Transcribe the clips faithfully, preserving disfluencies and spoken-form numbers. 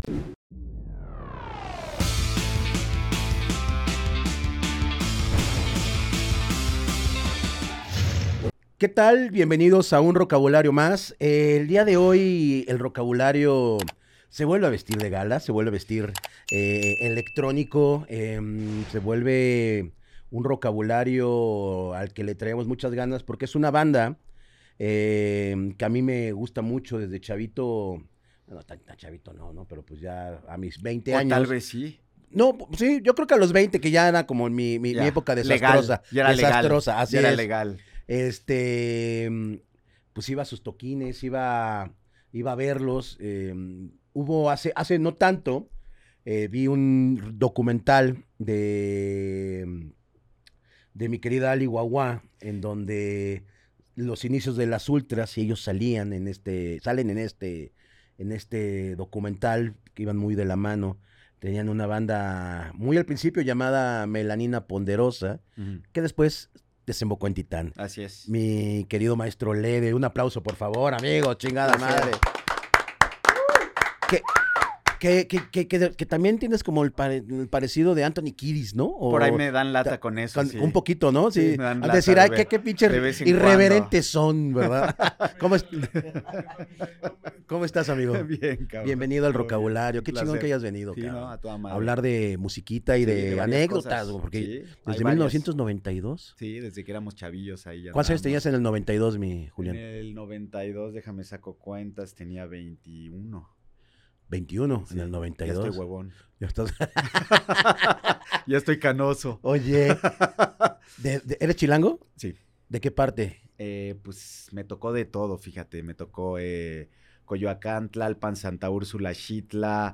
¿Qué tal? Bienvenidos a un Rocabulario más. Eh, el día de hoy el Rocabulario se vuelve a vestir de gala, se vuelve a vestir eh, electrónico, eh, se vuelve un Rocabulario al que le traemos muchas ganas porque es una banda eh, que a mí me gusta mucho desde chavito. No, tan, tan chavito no, ¿no? Pero pues ya a mis veinte o años. tal vez sí. No, sí, yo creo que a los veinte, que ya era como mi, mi, Ya, mi época desastrosa. legal, ya era desastrosa, legal, así ya era es. legal. Este, pues iba a sus toquines, iba, iba a verlos. Eh, hubo hace, hace no tanto, eh, vi un documental de, de mi querida Ali Guagua, en donde los inicios de las ultras y ellos salían en este, salen en este, en este documental, que iban muy de la mano. Tenían una banda muy al principio llamada Melanina Ponderosa, uh-huh. que después desembocó en Titán. Así es. Mi querido maestro Leve, un aplauso por favor, amigo, chingada Gracias. madre. Que, que, que, que, que, que también tienes como el, pare, el parecido de Anthony Kiedis, ¿no? O, por ahí me dan lata ta, con eso, con, sí. Un poquito, ¿no? Sí, sí me dan al lata decir, ay, qué, qué pinches irreverentes son, ¿verdad? ¿Cómo, es... ¿Cómo estás, amigo? Bien, cabrón. Bienvenido al Rocabulario. Qué chingón que hayas venido, sí, cabrón. No, a toda madre. Hablar de musiquita y sí, de, de anécdotas, cosas. porque sí, desde mil novecientos noventa y dos. Sí, desde que éramos chavillos ahí. ¿Cuántos años tenías en el noventa y dos, mi Julián? En el noventa y dos, déjame saco cuentas, tenía veintiuno. veintiuno sí, en el noventa y dos. Ya estoy huevón. Ya estás. Ya estoy canoso. Oye, ¿de, de, ¿eres chilango? Sí. ¿De qué parte? Eh, pues me tocó de todo, fíjate. Me tocó eh, Coyoacán, Tlalpan, Santa Úrsula, Xitla,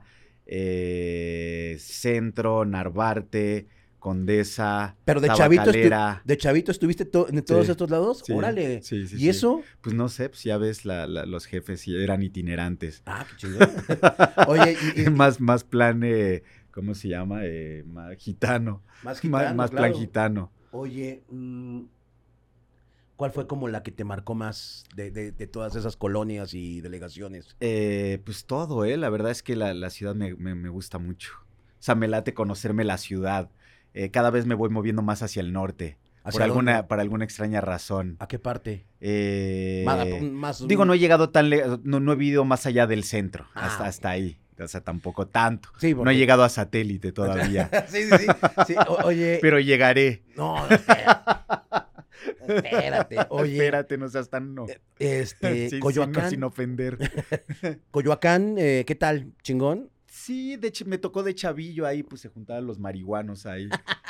eh, Centro, Narvarte, Condesa, Pero de chavito, estu de chavito estuviste to en todos sí, estos lados. Sí, Órale. Sí, sí, ¿Y sí. eso? Pues no sé, pues ya ves, la, la, los jefes eran itinerantes. Ah, qué chingón. Oye, y, y, más, más plan, eh, ¿cómo se llama? Eh, más gitano. Más gitano, Más, más claro. plan gitano. Oye, mmm, ¿cuál fue como la que te marcó más de, de, de todas esas colonias y delegaciones? Eh, pues todo, ¿eh? La verdad es que la, la ciudad me, me, me gusta mucho. O sea, me late conocerme la ciudad. Eh, cada vez me voy moviendo más hacia el norte. Por alguna, por alguna extraña razón. ¿A qué parte? Eh, más, más, digo, no he llegado tan lejos, no, no he vivido más allá del centro, ah, hasta, hasta ahí. O sea, tampoco tanto. Sí, porque... No he llegado a satélite todavía. sí, sí, sí. sí. O, oye. Pero llegaré. No, espérate. Espérate, oye. Espérate, no seas tan no. Este, sí, Coyoacán. Sí, no, sin ofender. Coyoacán, eh, ¿qué tal? ¿Chingón? Sí, de hecho, me tocó de chavillo ahí, pues se juntaban los marihuanos ahí.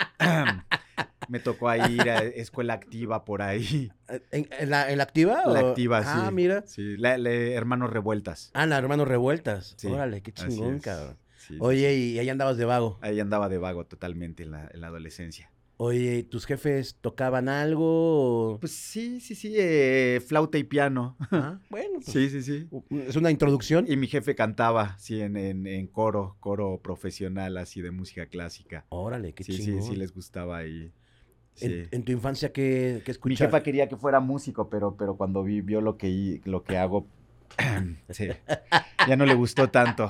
Me tocó ahí ir a escuela activa por ahí. ¿En, en, la, ¿En la activa? La o? activa, ah, sí. Ah, mira. Sí, la, la, Hermanos Revueltas. Ah, la Hermanos Revueltas. Sí, órale, qué chingón, cabrón. Sí, Oye, sí. y ahí andabas de vago. Ahí andaba de vago totalmente en la, en la adolescencia. Oye, ¿tus jefes tocaban algo? Pues sí, sí, sí, eh, flauta y piano. Ah, bueno. Pues, sí, sí, sí. Es una introducción. Y mi jefe cantaba, sí, en, en, en coro, coro profesional, así de música clásica. Órale, qué sí, chingón. Sí, sí, les gustaba ahí. Sí. ¿En, ¿En tu infancia qué, qué escuchabas? Mi jefa quería que fuera músico, pero, pero cuando vi, vio lo que, lo que hago, sí, ya no le gustó tanto.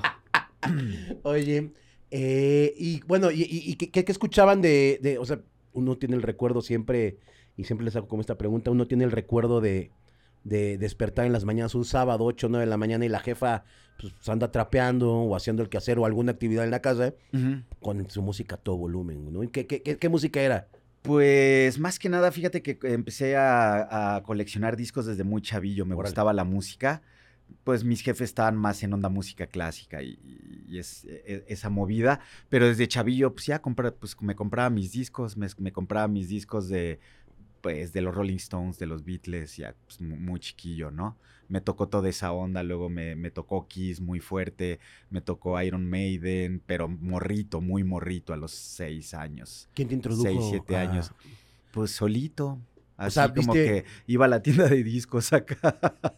Oye, eh, y bueno, ¿y, y, y qué, qué escuchaban de, de, o sea, uno tiene el recuerdo siempre, y siempre les hago como esta pregunta, uno tiene el recuerdo de, de despertar en las mañanas un sábado, ocho, nueve de la mañana, y la jefa pues, anda trapeando o haciendo el quehacer o alguna actividad en la casa, uh-huh. con su música a todo volumen, ¿no? ¿Qué, qué, qué, qué música era? Pues más que nada, fíjate que empecé a, a coleccionar discos desde muy chavillo, me Órale. gustaba la música. Pues mis jefes estaban más en onda música clásica y, y es, es, esa movida, pero desde chavillo pues ya compra, pues, me compraba mis discos, me, me compraba mis discos de, pues, de los Rolling Stones, de los Beatles, ya pues, muy chiquillo, ¿no? Me tocó toda esa onda, luego me, me tocó Kiss muy fuerte, me tocó Iron Maiden, pero morrito, muy morrito a los seis años. ¿Quién te introdujo? Seis, siete a... años. Pues solito, así o sea, como ¿viste? que iba a la tienda de discos acá.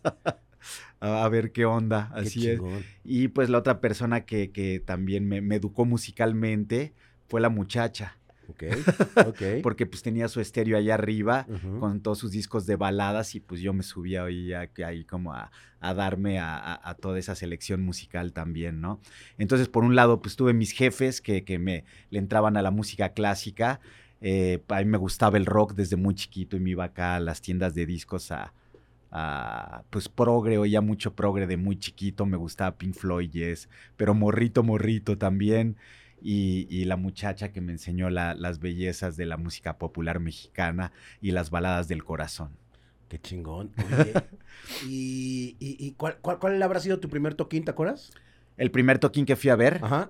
A ver qué onda, así qué es. Y pues la otra persona que, que también me, me educó musicalmente fue la muchacha. Ok, ok. Porque pues tenía su estéreo allá arriba Ujú. con todos sus discos de baladas y pues yo me subía ahí, a- ahí como a, a darme a, a- a toda esa selección musical también, ¿no? Entonces, por un lado, pues tuve mis jefes que, que me le entraban a la música clásica. Eh, a mí me gustaba el rock desde muy chiquito y me iba acá a las tiendas de discos a, a, pues progre, oía mucho progre de muy chiquito, me gustaba Pink Floyd, Yes, pero morrito, morrito también. Y, y la muchacha que me enseñó la- las bellezas de la música popular mexicana y las baladas del corazón. Qué chingón. Oye, ¿y, y, y cuál, cuál, cuál habrá sido tu primer toquín, te acuerdas? El primer toquín que fui a ver, Ajá.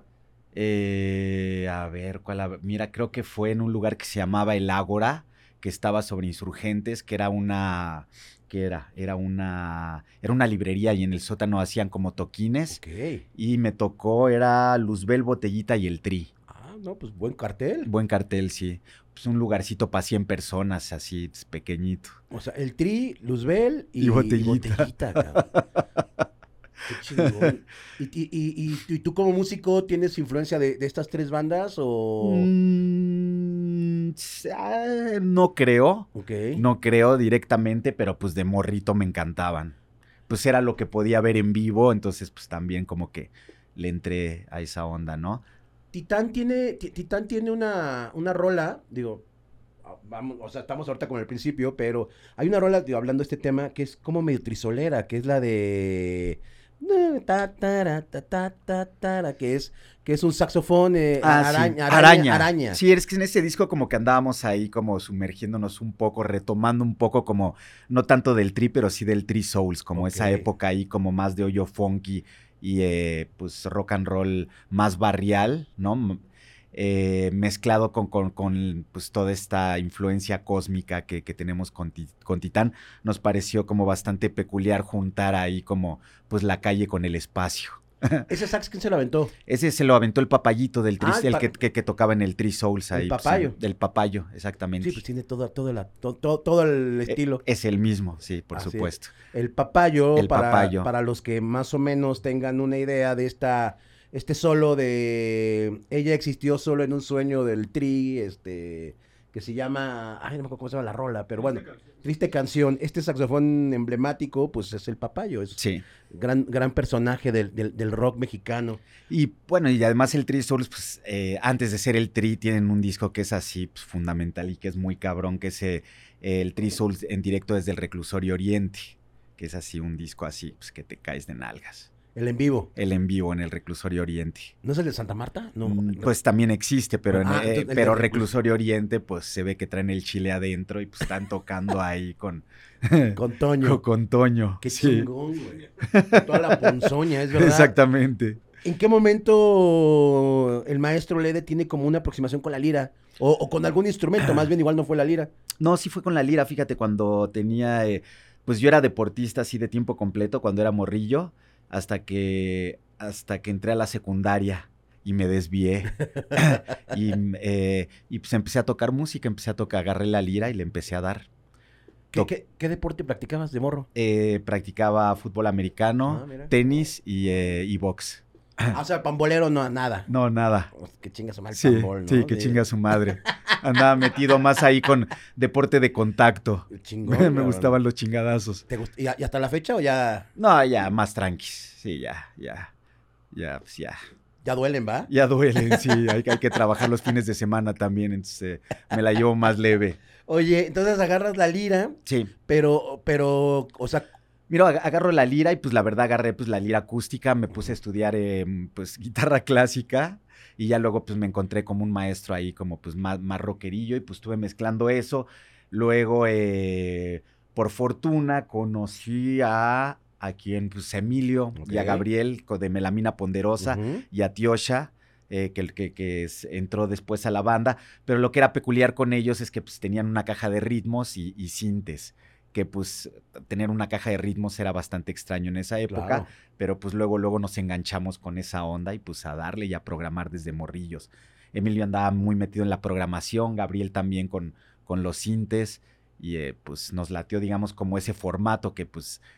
eh, a ver, ¿cuál? hab- Mira, creo que fue en un lugar que se llamaba El Ágora, que estaba sobre Insurgentes, que era una, ¿qué era? Era una, era una librería y en el sótano hacían como toquines. Ok. Y me tocó, era Luzbel, Botellita y el Tri. Ah, no, pues buen cartel. Buen cartel, sí. Pues un lugarcito para cien personas, así, pues, pequeñito. O sea, el Tri, Luzbel y, Y Botellita. y Botellita, cabrón. Qué chingón. ¿Y, y, y, y, y tú como músico tienes influencia de, de estas tres bandas o...? Mm, s- ah, no creo, Ok. no creo directamente, pero pues de morrito me encantaban. Pues era lo que podía ver en vivo, entonces pues también como que le entré a esa onda, ¿no? Titán tiene, Ti- Titán tiene una, una rola, digo, ah, vamos, o sea, estamos ahorita con el principio, pero hay una rola, digo, hablando de este tema, que es como medio trisolera, que es la de... ta, tara, ta, ta, ta, tara, que es, que es un saxofón eh, Ah, sí, araña, araña, araña. araña. Sí, es que en ese disco como que andábamos ahí como sumergiéndonos un poco, retomando un poco como, no tanto del tri, pero sí del Tri Souls, como Ok. esa época ahí como más de hoyo funky y eh, pues rock and roll más barrial, ¿no? M- eh, mezclado con, con, con, pues toda esta influencia cósmica que, que tenemos con, Ti- con Titán, nos pareció como bastante peculiar juntar ahí como pues la calle con el espacio. ¿Ese sax quién se lo aventó? Ese se lo aventó el papayito del Tri, Ah, el el pa- que, que, que tocaba en el Tri Souls el ahí. pues, papayo. en- del papayo, exactamente. Sí, pues tiene todo, todo, la- to- to- todo el Eh, estilo. es el mismo, sí, por Así es. supuesto. El papayo, El para, papayo. para los que más o menos tengan una idea de esta, este solo de ella existió solo en un sueño del Tri, este, que se llama, ay, no me acuerdo cómo se llama la rola, pero bueno, triste canción. Este saxofón emblemático, pues es el papayo, es Sí. gran, gran personaje del, del, del rock mexicano. Y bueno, y además el Tri Souls, pues eh, antes de ser el Tri, tienen un disco que es así, pues, fundamental y que es muy cabrón, que es eh, el Tri Souls en directo desde el Reclusorio Oriente, que es así un disco así, pues que te caes de nalgas. El en vivo. El en vivo en el Reclusorio Oriente. ¿No es el de Santa Marta? No. Mm, Pues también existe, pero, en, Ah, eh, entonces el pero de Reclus- Reclusorio Oriente, pues se ve que traen el chile adentro y pues están tocando ahí con, Con Toño. con, con Toño. Qué sí. chingón, güey. Con toda la ponzoña, es verdad. Exactamente. ¿En qué momento el maestro Lede tiene como una aproximación con la lira? O, o con algún instrumento, más bien igual no fue la lira. No, sí fue con la lira, fíjate, cuando tenía, eh, pues yo era deportista así de tiempo completo cuando era morrillo, hasta que, hasta que entré a la secundaria y me desvié. y, eh, y pues empecé a tocar música, empecé a tocar, agarré la lira y le empecé a dar. ¿Qué, To- qué, qué deporte practicabas de morro? Eh, practicaba fútbol americano, Ah, mira. tenis y, eh, y box. Ah, o sea, pambolero no, nada. No, nada. Oh, que chingas mal el Sí, pambol, ¿no? sí, que chinga su madre. Andaba metido más ahí con deporte de contacto. Chingón, Me cabrón. gustaban los chingadazos. ¿Te gust- ¿Y, a- y hasta la fecha o ya, No, ya, más tranquis. Sí, ya, ya. Ya, pues ya. ya duelen, va? Ya duelen, sí. Hay, hay que trabajar los fines de semana también, entonces eh, me la llevo más leve. Oye, entonces agarras la lira, Sí. pero, pero, o sea, Mira, ag- agarro la lira y pues la verdad agarré pues la lira acústica, me puse a estudiar eh, pues guitarra clásica y ya luego pues me encontré como un maestro ahí como pues más, más rockerillo y pues estuve mezclando eso. Luego, eh, por fortuna, conocí a, a quien, pues Emilio y a Ok. Gabriel co- de Melamina Ponderosa ujú. y a Tiosha, eh, que, que, que es- entró después a la banda, pero lo que era peculiar con ellos es que pues tenían una caja de ritmos y, y sintes, que pues tener una caja de ritmos era bastante extraño en esa época, Claro. pero pues luego, luego nos enganchamos con esa onda y pues a darle y a programar desde morrillos. Emilio andaba muy metido en la programación, Gabriel también con, con los sintes y eh, pues nos latió, digamos, como ese formato que pues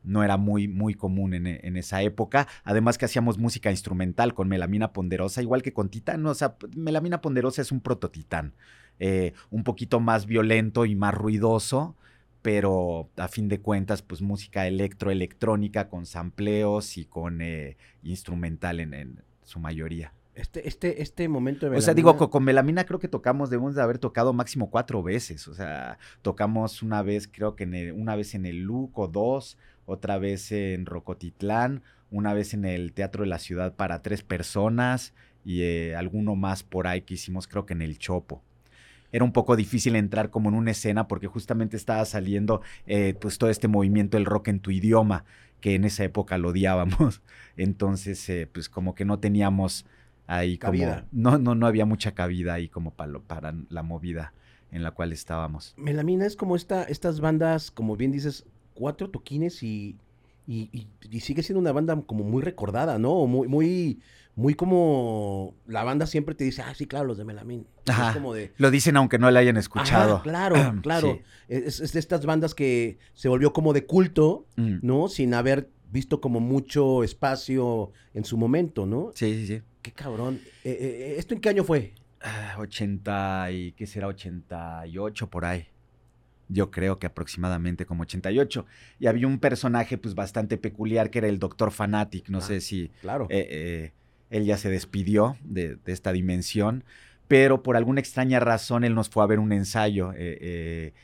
no era muy, muy común en, en esa época. Además que hacíamos música instrumental con Melamina Ponderosa, igual que con Titán. O sea, Melamina Ponderosa es un proto-Titán. Eh, un poquito más violento y más ruidoso, pero a fin de cuentas, pues música electroelectrónica con sampleos y con eh, instrumental en, en su mayoría. Este, este, este momento de Melamina... O sea, digo, con, con Melamina creo que tocamos, debemos de haber tocado máximo cuatro veces. O sea, tocamos una vez, creo que en el, una vez en el Luco, dos, otra vez en Rocotitlán, una vez en el Teatro de la Ciudad para tres personas y eh, alguno más por ahí que hicimos, creo que en el Chopo. Era un poco difícil entrar como en una escena porque justamente estaba saliendo eh, pues todo este movimiento del rock en tu idioma, que en esa época lo odiábamos. Entonces, eh, pues como que no teníamos ahí cabida. como... No, no, no había mucha cabida ahí como para, lo, para la movida en la cual estábamos. Melamina es como esta, estas bandas, como bien dices, cuatro toquines y, y, y, y sigue siendo una banda como muy recordada, ¿no? Muy, muy, muy como la banda siempre te dice, ah, sí, claro, los de Melamina. Ajá, es como de... Lo dicen aunque no la hayan escuchado. Ajá, claro, claro. Sí. Es, es de estas bandas que se volvió como de culto, mm. ¿no? Sin haber visto como mucho espacio en su momento, ¿no? Sí, sí, sí. Qué cabrón. Eh, eh, ¿Esto en qué año fue? Uh, ochenta y... ¿Qué será? ochenta y ocho por ahí. Yo creo que aproximadamente como ochenta y ocho. Y había un personaje pues bastante peculiar que era el Doctor Fanatic. No ah, sé si... Claro. Eh, eh, él ya se despidió de, de esta dimensión, pero por alguna extraña razón él nos fue a ver un ensayo eh, eh,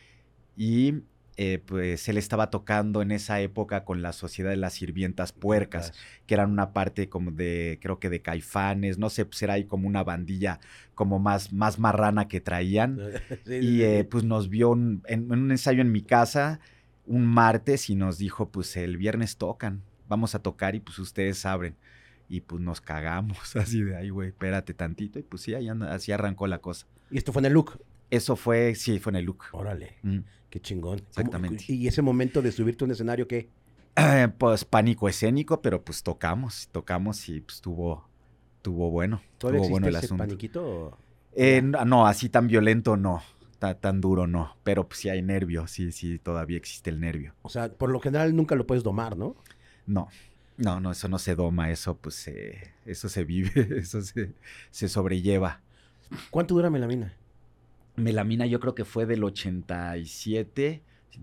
y eh, pues él estaba tocando en esa época con la Sociedad de las Sirvientas Puercas, que eran una parte como de, creo que de Caifanes, no sé, pues era ahí como una bandilla como más, más marrana que traían. Sí, y eh, pues nos vio un, en, en un ensayo en mi casa un martes y nos dijo, pues el viernes tocan, vamos a tocar y pues ustedes abren. Y pues nos cagamos así de ahí, güey, espérate tantito. Y pues sí, ahí anda, así arrancó la cosa. ¿Y esto fue en el Look? Eso fue, sí, fue en el Look. Órale, mm. qué chingón. Exactamente. ¿Y ese momento de subirte a un escenario qué? Eh, pues pánico escénico, pero pues tocamos, tocamos y pues tuvo, tuvo bueno. ¿Todavía tuvo existe bueno el ese asunto. paniquito? Eh, no, no, así tan violento no, tan, tan duro no. Pero pues sí hay nervio, sí, sí, todavía existe el nervio. O sea, por lo general nunca lo puedes domar, ¿no? No. No, no, eso no se doma, eso pues eh, eso se vive, eso se, se sobrelleva. ¿Cuánto dura Melamina? Melamina yo creo que fue del ochenta y siete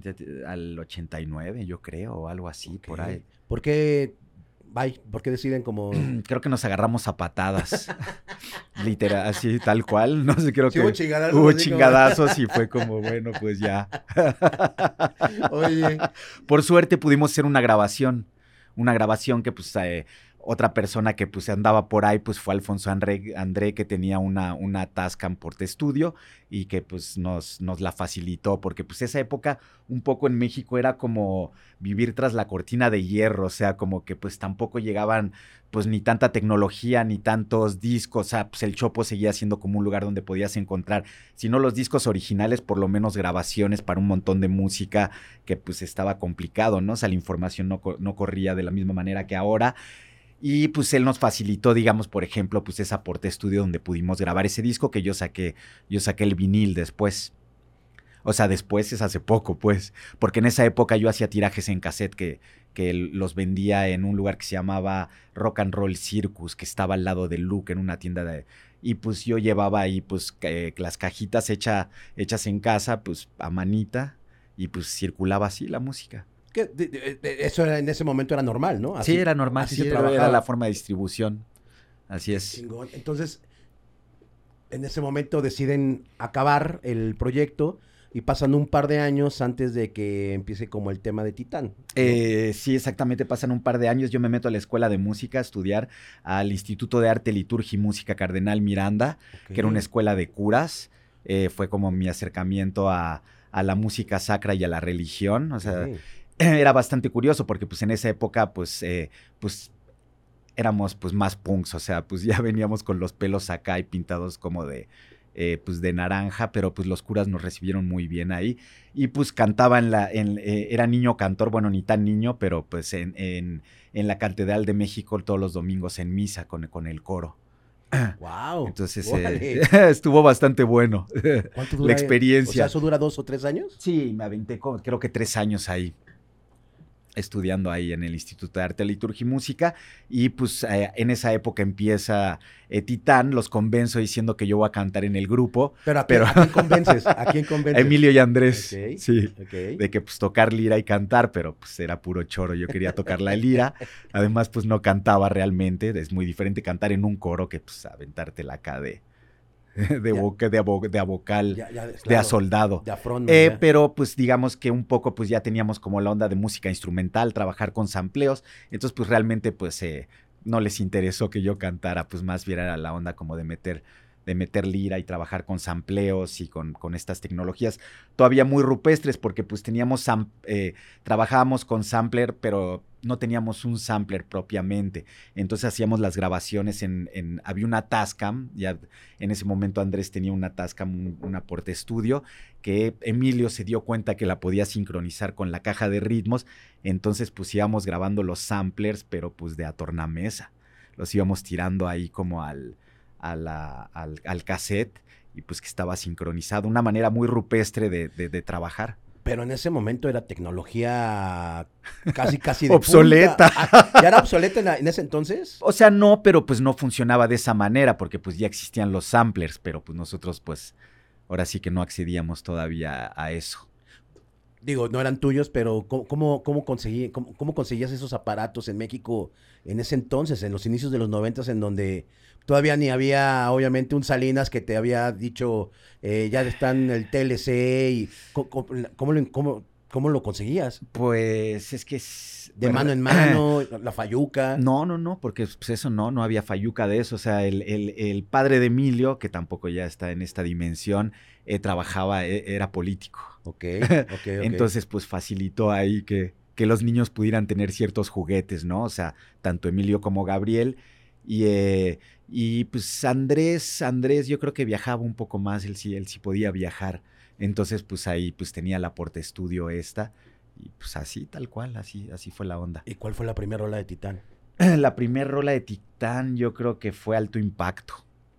al ochenta y nueve, yo creo, o algo así, okay. Por ahí. ¿Por qué, bye, por qué deciden como...? Creo que nos agarramos a patadas, literal, así, tal cual, no sé, creo sí, que hubo chingadazos, hubo chingadazos como... y fue como, bueno, pues ya. Oye. Por suerte pudimos hacer una grabación. Una grabación que pues eh, otra persona que pues andaba por ahí pues fue Alfonso André, André que tenía una, una Tascam Porte Studio y que pues nos, nos la facilitó porque pues esa época un poco en México era como vivir tras la cortina de hierro, o sea como que pues tampoco llegaban pues ni tanta tecnología ni tantos discos, o sea pues el Chopo seguía siendo como un lugar donde podías encontrar, si no los discos originales, por lo menos grabaciones para un montón de música que pues estaba complicado, ¿no? O sea la información no, no corría de la misma manera que ahora. Y pues él nos facilitó, digamos, por ejemplo, pues esa Porte Studio donde pudimos grabar ese disco que yo saqué, yo saqué el vinil después. O sea, después es hace poco, pues, porque en esa época yo hacía tirajes en cassette que, que los vendía en un lugar que se llamaba Rock and Roll Circus, que estaba al lado del Look, en una tienda de... Y pues yo llevaba ahí pues eh, las cajitas hecha, hechas en casa, pues a manita, y pues circulaba así la música. Que de, de, de, eso era, en ese momento era normal, ¿no? Así, sí, era normal, así sí, se trabajaba. Era la forma de distribución, así es. Chingón. Entonces, en ese momento deciden acabar el proyecto y pasan un par de años antes de que empiece como el tema de Titán, ¿no? Eh, sí, exactamente, pasan un par de años. Yo me meto a la escuela de música a estudiar al Instituto de Arte, Liturgia y Música Cardenal Miranda, okay. Que era una escuela de curas. Eh, fue como mi acercamiento a, a la música sacra y a la religión, o sea... Okay. Era bastante curioso porque pues en esa época pues, eh, pues éramos pues más punks, o sea, pues ya veníamos con los pelos acá y pintados como de, eh, pues de naranja, pero pues los curas nos recibieron muy bien ahí y pues cantaba en la, en, eh, era niño cantor, bueno, ni tan niño, pero pues en, en, en la Catedral de México todos los domingos en misa con, con el coro. Wow. Entonces eh, estuvo bastante bueno. ¿Cuánto dura la experiencia? O sea, ¿eso dura dos o tres años? Sí, me aventé con, creo que tres años ahí. estudiando ahí en el Instituto de Arte, Liturgia y Música, y pues eh, en esa época empieza eh, Titán, los convenzo diciendo que yo voy a cantar en el grupo. Pero ¿a, pero... ¿a quién convences? ¿A quién convences? A Emilio y Andrés, okay, sí, okay. de que pues tocar lira y cantar, pero pues era puro choro, yo quería tocar la lira, además pues no cantaba realmente, es muy diferente cantar en un coro que pues aventártela acá de... De, boca, de, abo, de a vocal, ya, ya, claro, de a soldado. De a front, eh, pero pues digamos que un poco pues ya teníamos como la onda de música instrumental, trabajar con sampleos, entonces pues realmente pues eh, no les interesó que yo cantara, pues más bien era la onda como de meter, de meter lira y trabajar con sampleos y con, con estas tecnologías todavía muy rupestres, porque pues teníamos, eh, trabajábamos con sampler, pero no teníamos un sampler propiamente, entonces hacíamos las grabaciones en, en había una Tascam, ya en ese momento Andrés tenía una Tascam, un, una Porta Studio, que Emilio se dio cuenta que la podía sincronizar con la caja de ritmos, entonces pues íbamos grabando los samplers, pero pues de a tornamesa, los íbamos tirando ahí como al, a la, al, al cassette, y pues que estaba sincronizado, una manera muy rupestre de, de, de trabajar. Pero en ese momento era tecnología casi, casi de obsoleta. Ah, ¿ya era obsoleta en, en ese entonces? O sea, no, pero pues no funcionaba de esa manera, porque pues ya existían los samplers, pero pues nosotros pues ahora sí que no accedíamos todavía a eso. Digo, no eran tuyos, pero ¿cómo, cómo, cómo, conseguí, cómo, cómo conseguías esos aparatos en México en ese entonces, en los inicios de los noventas, en donde todavía ni había, obviamente, un Salinas que te había dicho, eh, ya está en el T L C, y ¿cómo, cómo, lo, cómo, cómo lo conseguías? Pues es que... Es, de bueno, mano en mano, la fayuca. No, no, no, porque pues eso no, no había fayuca de eso. O sea, el, el, el padre de Emilio, que tampoco ya está en esta dimensión, eh, trabajaba, eh, era político. Ok, ok, ok. Entonces, pues facilitó ahí que, que los niños pudieran tener ciertos juguetes, ¿no? O sea, tanto Emilio como Gabriel. Y, eh, y pues Andrés, Andrés yo creo que viajaba un poco más, él sí, él sí podía viajar. Entonces, pues ahí pues tenía la Porta Studio esta. Y pues así, tal cual, así, así fue la onda. ¿Y cuál fue la primera rola de Titán? La primera rola de Titán yo creo que fue Alto Impacto.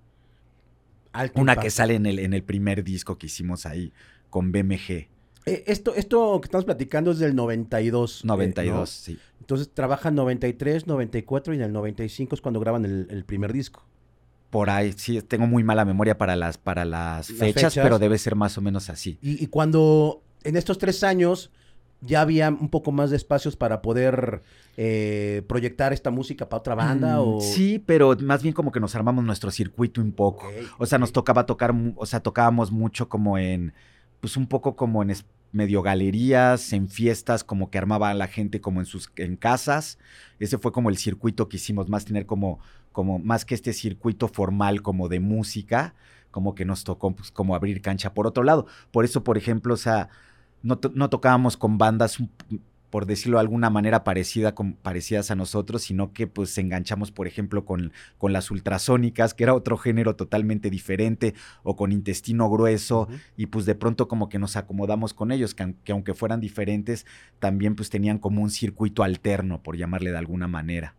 Alto Una Impacto. Que sale en el, en el primer disco que hicimos ahí con B M G. Eh, esto, esto que estamos platicando es del noventa y dos. noventa y dos, eh, ¿no? Sí. Entonces trabajan noventa y tres, noventa y cuatro y en el noventa y cinco es cuando graban el, el primer disco. Por ahí, sí, tengo muy mala memoria para las, para las, las fechas, fechas, pero debe ser más o menos así. Y, y cuando en estos tres años ya había un poco más de espacios para poder eh, proyectar esta música para otra banda, mm, o... Sí, pero más bien como que nos armamos nuestro circuito un poco. Okay, o sea, okay. Nos tocaba tocar, o sea, tocábamos mucho como en, pues un poco como en medio galerías, en fiestas, como que armaba a la gente como en sus, en casas. Ese fue como el circuito que hicimos, más tener como, como, más que este circuito formal como de música, como que nos tocó pues como abrir cancha por otro lado. Por eso, por ejemplo, o sea, No, to no tocábamos con bandas, por decirlo de alguna manera, parecida con, parecidas a nosotros, sino que pues enganchamos, por ejemplo, con, con las ultrasónicas, que era otro género totalmente diferente, o con Intestino Grueso, uh-huh. Y pues de pronto como que nos acomodamos con ellos, que, que aunque fueran diferentes, también pues tenían como un circuito alterno, por llamarle de alguna manera.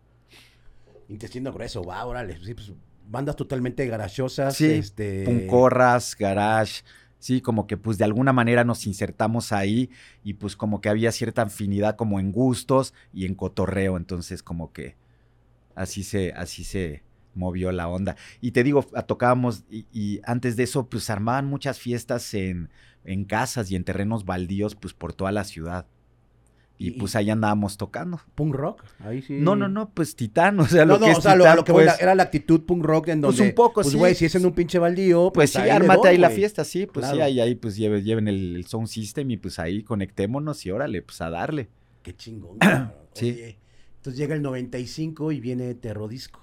Intestino Grueso, wow, órale, sí, pues bandas totalmente garachosas. Sí, este... puncorras, garage... Sí, como que pues de alguna manera nos insertamos ahí y pues como que había cierta afinidad como en gustos y en cotorreo, entonces como que así se, así se movió la onda. Y te digo, tocábamos y, y antes de eso pues armaban muchas fiestas en, en casas y en terrenos baldíos pues por toda la ciudad. Y, y pues ahí andábamos tocando. ¿Punk rock? Ahí sí. No, no, no, pues Titán, o sea, no, lo no, que o es sea, Titán, lo, lo que pues, la, era la actitud punk rock en donde, pues un poco, pues, sí. güey, si es en un pinche baldío, pues, pues sí, ármate ahí la fiesta, sí, pues claro. Sí, ahí, ahí pues lleven, lleven el, el sound system y pues ahí conectémonos y órale, pues a darle. Qué chingón. Sí. Oye, entonces llega el noventa y cinco y viene Terrodisco.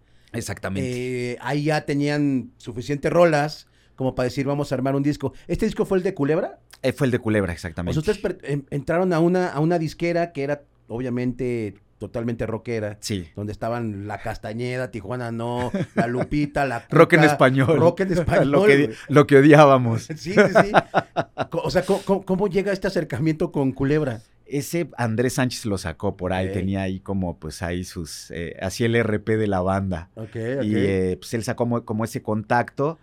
Exactamente. Eh, ahí ya tenían suficientes rolas como para decir, vamos a armar un disco. ¿Este disco fue el de Culebra? Eh, fue el de Culebra, exactamente. O sea, ustedes en, entraron a una, a una disquera que era, obviamente, totalmente rockera. Sí. Donde estaban La Castañeda, Tijuana No, La Lupita, La Cuca, Rock en español. Rock en español. lo, que, lo que odiábamos. Sí, sí, sí. O sea, ¿cómo, cómo llega este acercamiento con Culebra? Ese Andrés Sánchez lo sacó por ahí, okay. Tenía ahí como, pues ahí sus, eh, hacía el R P de la banda. Okay, okay. Y eh, pues él sacó como, como ese contacto.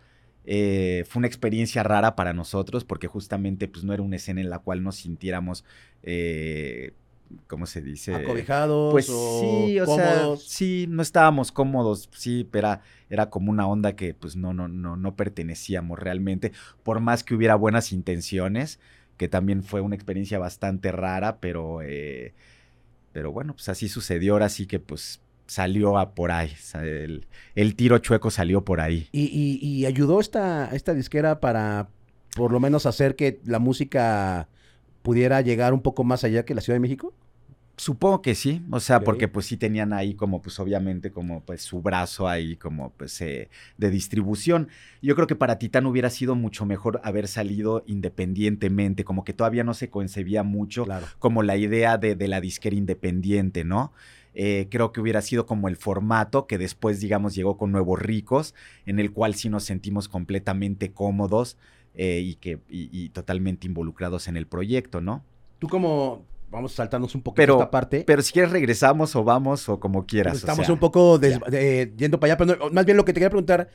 Eh, fue una experiencia rara para nosotros porque justamente pues no era una escena en la cual nos sintiéramos eh, ¿cómo se dice? ¿Acobijados Pues o sí, o cómodos? sea, sí, no estábamos cómodos, sí, pero era, era como una onda que pues no, no, no, no pertenecíamos realmente, por más que hubiera buenas intenciones, que también fue una experiencia bastante rara, pero, eh, pero bueno, pues así sucedió, ahora sí que pues salió a por ahí, o sea, el, el tiro chueco salió por ahí. ¿Y, y, y ayudó esta, esta disquera para por lo menos hacer que la música pudiera llegar un poco más allá que la Ciudad de México? Supongo que sí, o sea, porque Ok. pues sí tenían ahí como pues obviamente como pues su brazo ahí como pues eh, de distribución. Yo creo que para Titán hubiera sido mucho mejor haber salido independientemente, como que todavía no se concebía mucho Claro. como la idea de, de la disquera independiente, ¿no? Eh, creo que hubiera sido como el formato que después, digamos, llegó con Nuevos Ricos, en el cual sí nos sentimos completamente cómodos eh, y, que, y, y totalmente involucrados en el proyecto, ¿no? Tú como, vamos a saltarnos un poquito esta Pero, parte, pero si quieres regresamos o vamos o como pues quieras, o estamos un sea, poco des- ya. de- yendo para allá, pero no, más bien lo que te quería preguntar,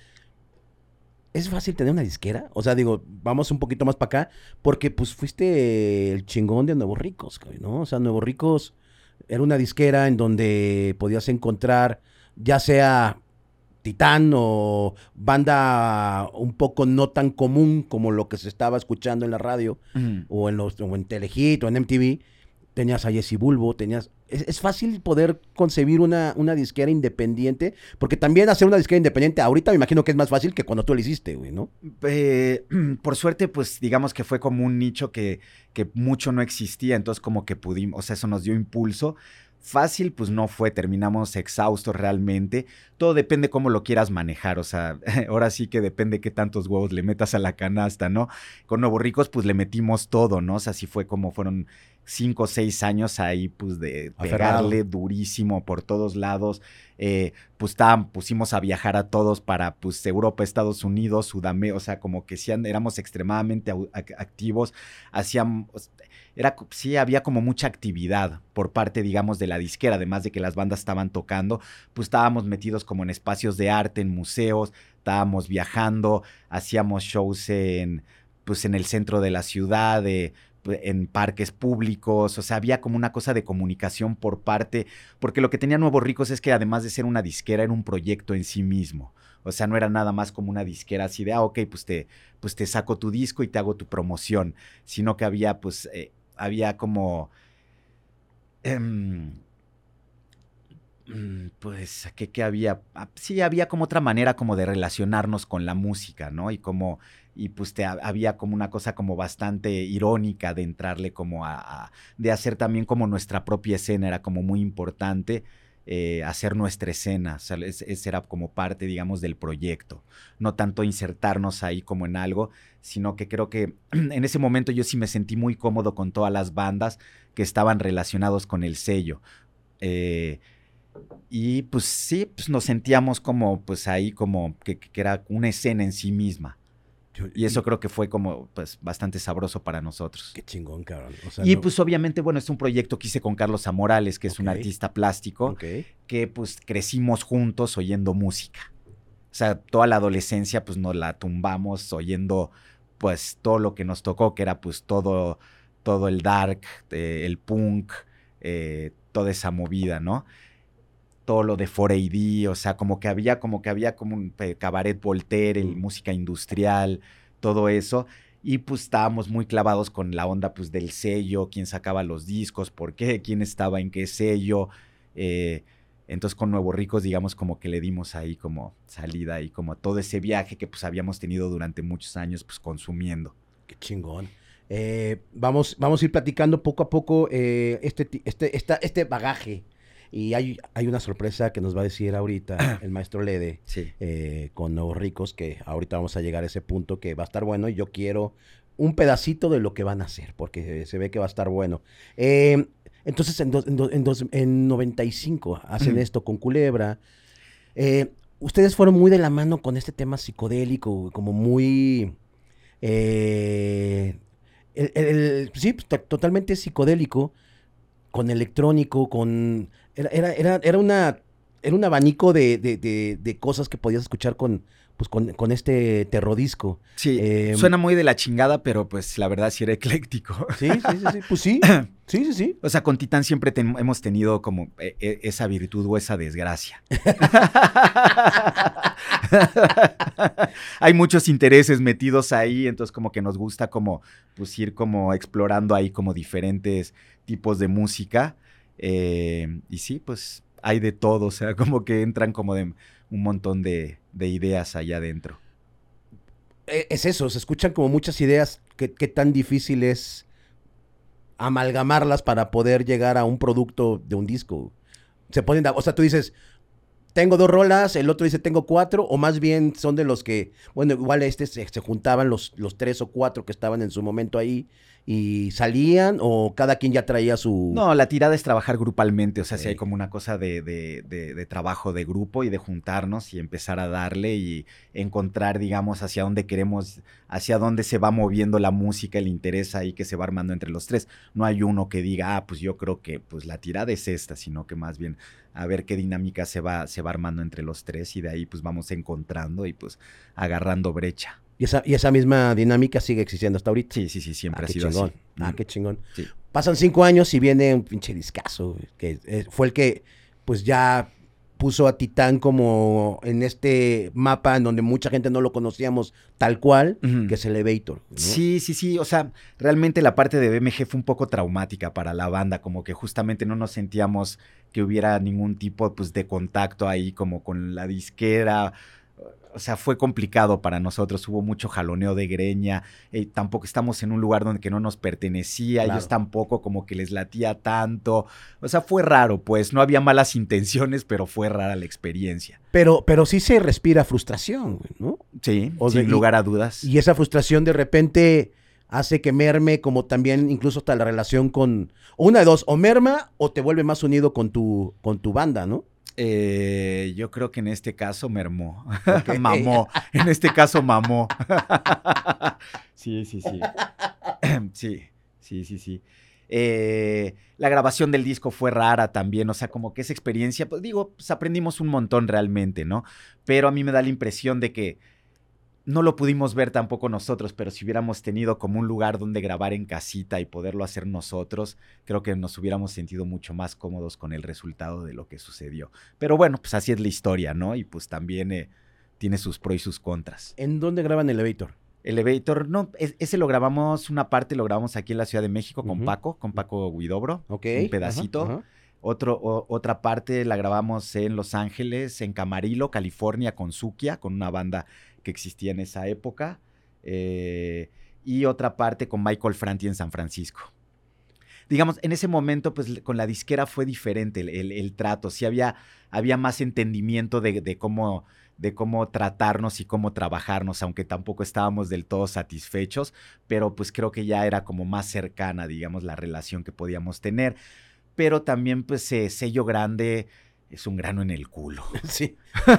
¿es fácil tener una disquera? O sea, digo, vamos un poquito más para acá, porque pues fuiste el chingón de Nuevos Ricos, güey, ¿no? O sea, Nuevos Ricos era una disquera en donde podías encontrar ya sea Titán o banda un poco no tan común como lo que se estaba escuchando en la radio Mm. o en los o en Telehit o en M T V. Tenías a Jesse Bulbo, tenías... Es, es fácil poder concebir una, una disquera independiente, porque también hacer una disquera independiente ahorita me imagino que es más fácil que cuando tú lo hiciste, güey, ¿no? Eh, por suerte, pues digamos que fue como un nicho que, que mucho no existía, entonces como que pudimos, o sea, eso nos dio impulso. Fácil, pues no fue, terminamos exhaustos realmente. Todo depende cómo lo quieras manejar, o sea, ahora sí que depende qué tantos huevos le metas a la canasta, ¿no? Con Nuevos Ricos, pues le metimos todo, ¿no? O sea, sí fue como fueron cinco o seis años ahí, pues de Aferrado. pegarle durísimo por todos lados. Eh, pues tam, pusimos a viajar a todos para pues Europa, Estados Unidos, Sudamérica, o sea, como que sí éramos extremadamente activos, hacíamos... Era, sí, había como mucha actividad por parte, digamos, de la disquera, además de que las bandas estaban tocando, pues estábamos metidos como en espacios de arte, en museos, estábamos viajando, hacíamos shows en, pues, en el centro de la ciudad, de, en parques públicos, o sea, había como una cosa de comunicación por parte, porque lo que tenía Nuevos Ricos es que además de ser una disquera, era un proyecto en sí mismo. O sea, no era nada más como una disquera así de, ah, ok, pues te, pues te saco tu disco y te hago tu promoción, sino que había, pues, eh, había como, eh, pues, ¿qué, qué había? Sí, había como otra manera como de relacionarnos con la música, ¿no? Y como, y pues te, había como una cosa como bastante irónica de entrarle como a, a de hacer también como nuestra propia escena, era como muy importante. Eh, hacer nuestra escena, o sea, ese es, era como parte, digamos, del proyecto, no tanto insertarnos ahí como en algo, sino que creo que en ese momento yo sí me sentí muy cómodo con todas las bandas que estaban relacionados con el sello. Eh, y pues sí, pues nos sentíamos como, pues ahí como que, que era una escena en sí misma. Y eso creo que fue como, pues, bastante sabroso para nosotros. Qué chingón, cabrón. O sea, Y no... pues obviamente, bueno, es un proyecto que hice con Carlos Amorales, que es Ok. un artista plástico, Ok. que pues crecimos juntos oyendo música. O sea, toda la adolescencia pues nos la tumbamos oyendo pues todo lo que nos tocó, que era pues todo, todo el dark, eh, el punk, eh, toda esa movida, ¿no? Todo lo de cuatro A D, o sea, como que había como que había como un eh, cabaret Voltaire, el, Mm. música industrial, todo eso. Y pues estábamos muy clavados con la onda pues del sello, quién sacaba los discos, por qué, quién estaba en qué sello. Eh, entonces con Nuevos Ricos, digamos, como que le dimos ahí como salida y como todo ese viaje que pues habíamos tenido durante muchos años pues consumiendo. Qué chingón. Eh, vamos, vamos a ir platicando poco a poco eh, este, ti- este, esta, este bagaje. Y hay, hay una sorpresa que nos va a decir ahorita el maestro Lede Sí. eh, con Nuevos Ricos, que ahorita vamos a llegar a ese punto que va a estar bueno y yo quiero un pedacito de lo que van a hacer, porque se ve que va a estar bueno. Eh, entonces, en, dos- en, dos- en, dos- en noventa y cinco hacen esto con Culebra. Eh, ustedes fueron muy de la mano con este tema psicodélico, como muy... eh, el- el- el- sí, pues, to- totalmente psicodélico, con electrónico, con... Era, era, era, era una, era un abanico de, de, de- de cosas que podías escuchar con, pues con, con este terrodisco. Sí, eh, suena muy de la chingada, pero pues la verdad sí era ecléctico. Sí, sí, sí, sí. Pues sí, sí, sí, sí. O sea, con Titán siempre ten, hemos tenido como eh, eh, esa virtud o esa desgracia. Hay muchos intereses metidos ahí, entonces como que nos gusta como pues ir como explorando ahí como diferentes tipos de música. Eh, y sí, pues hay de todo, o sea, como que entran como de un montón de, de ideas allá adentro. Es eso, se escuchan como muchas ideas, qué tan difícil es amalgamarlas para poder llegar a un producto de un disco. Se ponen, o sea, tú dices, tengo dos rolas, el otro dice tengo cuatro, o más bien son de los que, bueno, igual este se, se juntaban los, los tres o cuatro que estaban en su momento ahí y salían, o cada quien ya traía su... No, la tirada es trabajar grupalmente, o sea, sí. Si hay como una cosa de, de, de, de trabajo de grupo y de juntarnos y empezar a darle y encontrar, digamos, hacia dónde queremos, hacia dónde se va moviendo la música, el interés ahí que se va armando entre los tres. No hay uno que diga, ah, pues yo creo que pues la tirada es esta, sino que más bien a ver qué dinámica se va, se va armando entre los tres y de ahí pues vamos encontrando y pues agarrando brecha. ¿Y esa, y esa misma dinámica sigue existiendo hasta ahorita? Sí, sí, sí, siempre ah, ha sido chingón. así. Ah, qué chingón. Sí. Pasan cinco años y viene un pinche discazo, que eh, fue el que pues ya puso a Titán como en este mapa en donde mucha gente no lo conocíamos tal cual, uh-huh. que es Elevator, ¿no? Sí, sí, sí, o sea, realmente la parte de B M G fue un poco traumática para la banda, como que justamente no nos sentíamos que hubiera ningún tipo pues, de contacto ahí como con la disquera. O sea, fue complicado para nosotros, hubo mucho jaloneo de greña, eh, tampoco estamos en un lugar donde que no nos pertenecía, claro. Ellos tampoco como que les latía tanto, o sea, fue raro, pues, no había malas intenciones, pero fue rara la experiencia. Pero, pero sí se respira frustración, ¿no? Sí, o sin de, lugar a dudas. Y esa frustración de repente hace que merme como también incluso hasta la relación con, una de dos, o merma o te vuelve más unido con tu, con tu banda, ¿no? Eh, yo creo que en este caso mermó, okay. mamó, en este caso mamó. sí, sí, sí. sí, sí, sí, sí. Eh, la grabación del disco fue rara también, o sea, como que esa experiencia, pues digo, pues aprendimos un montón realmente, ¿no? Pero a mí me da la impresión de que no lo pudimos ver tampoco nosotros, pero si hubiéramos tenido como un lugar donde grabar en casita y poderlo hacer nosotros, creo que nos hubiéramos sentido mucho más cómodos con el resultado de lo que sucedió. Pero bueno, pues así es la historia, ¿no? Y pues también eh, tiene sus pros y sus contras. ¿En dónde graban Elevator? Elevator, no, es, ese lo grabamos, una parte lo grabamos aquí en la Ciudad de México con uh-huh. Paco, con Paco Huidobro, okay. un pedacito. Uh-huh. Uh-huh. Otro, o, otra parte la grabamos en Los Ángeles, en Camarillo, California, con Sukia, con una banda que existía en esa época, eh, y otra parte con Michael Franti en San Francisco. Digamos, en ese momento, pues, con la disquera fue diferente el, el, el trato, sí había, había más entendimiento de, de, cómo, de cómo tratarnos y cómo trabajarnos, aunque tampoco estábamos del todo satisfechos, pero pues creo que ya era como más cercana, digamos, la relación que podíamos tener, pero también, pues, eh, Sello Grande es un grano en el culo. Sí.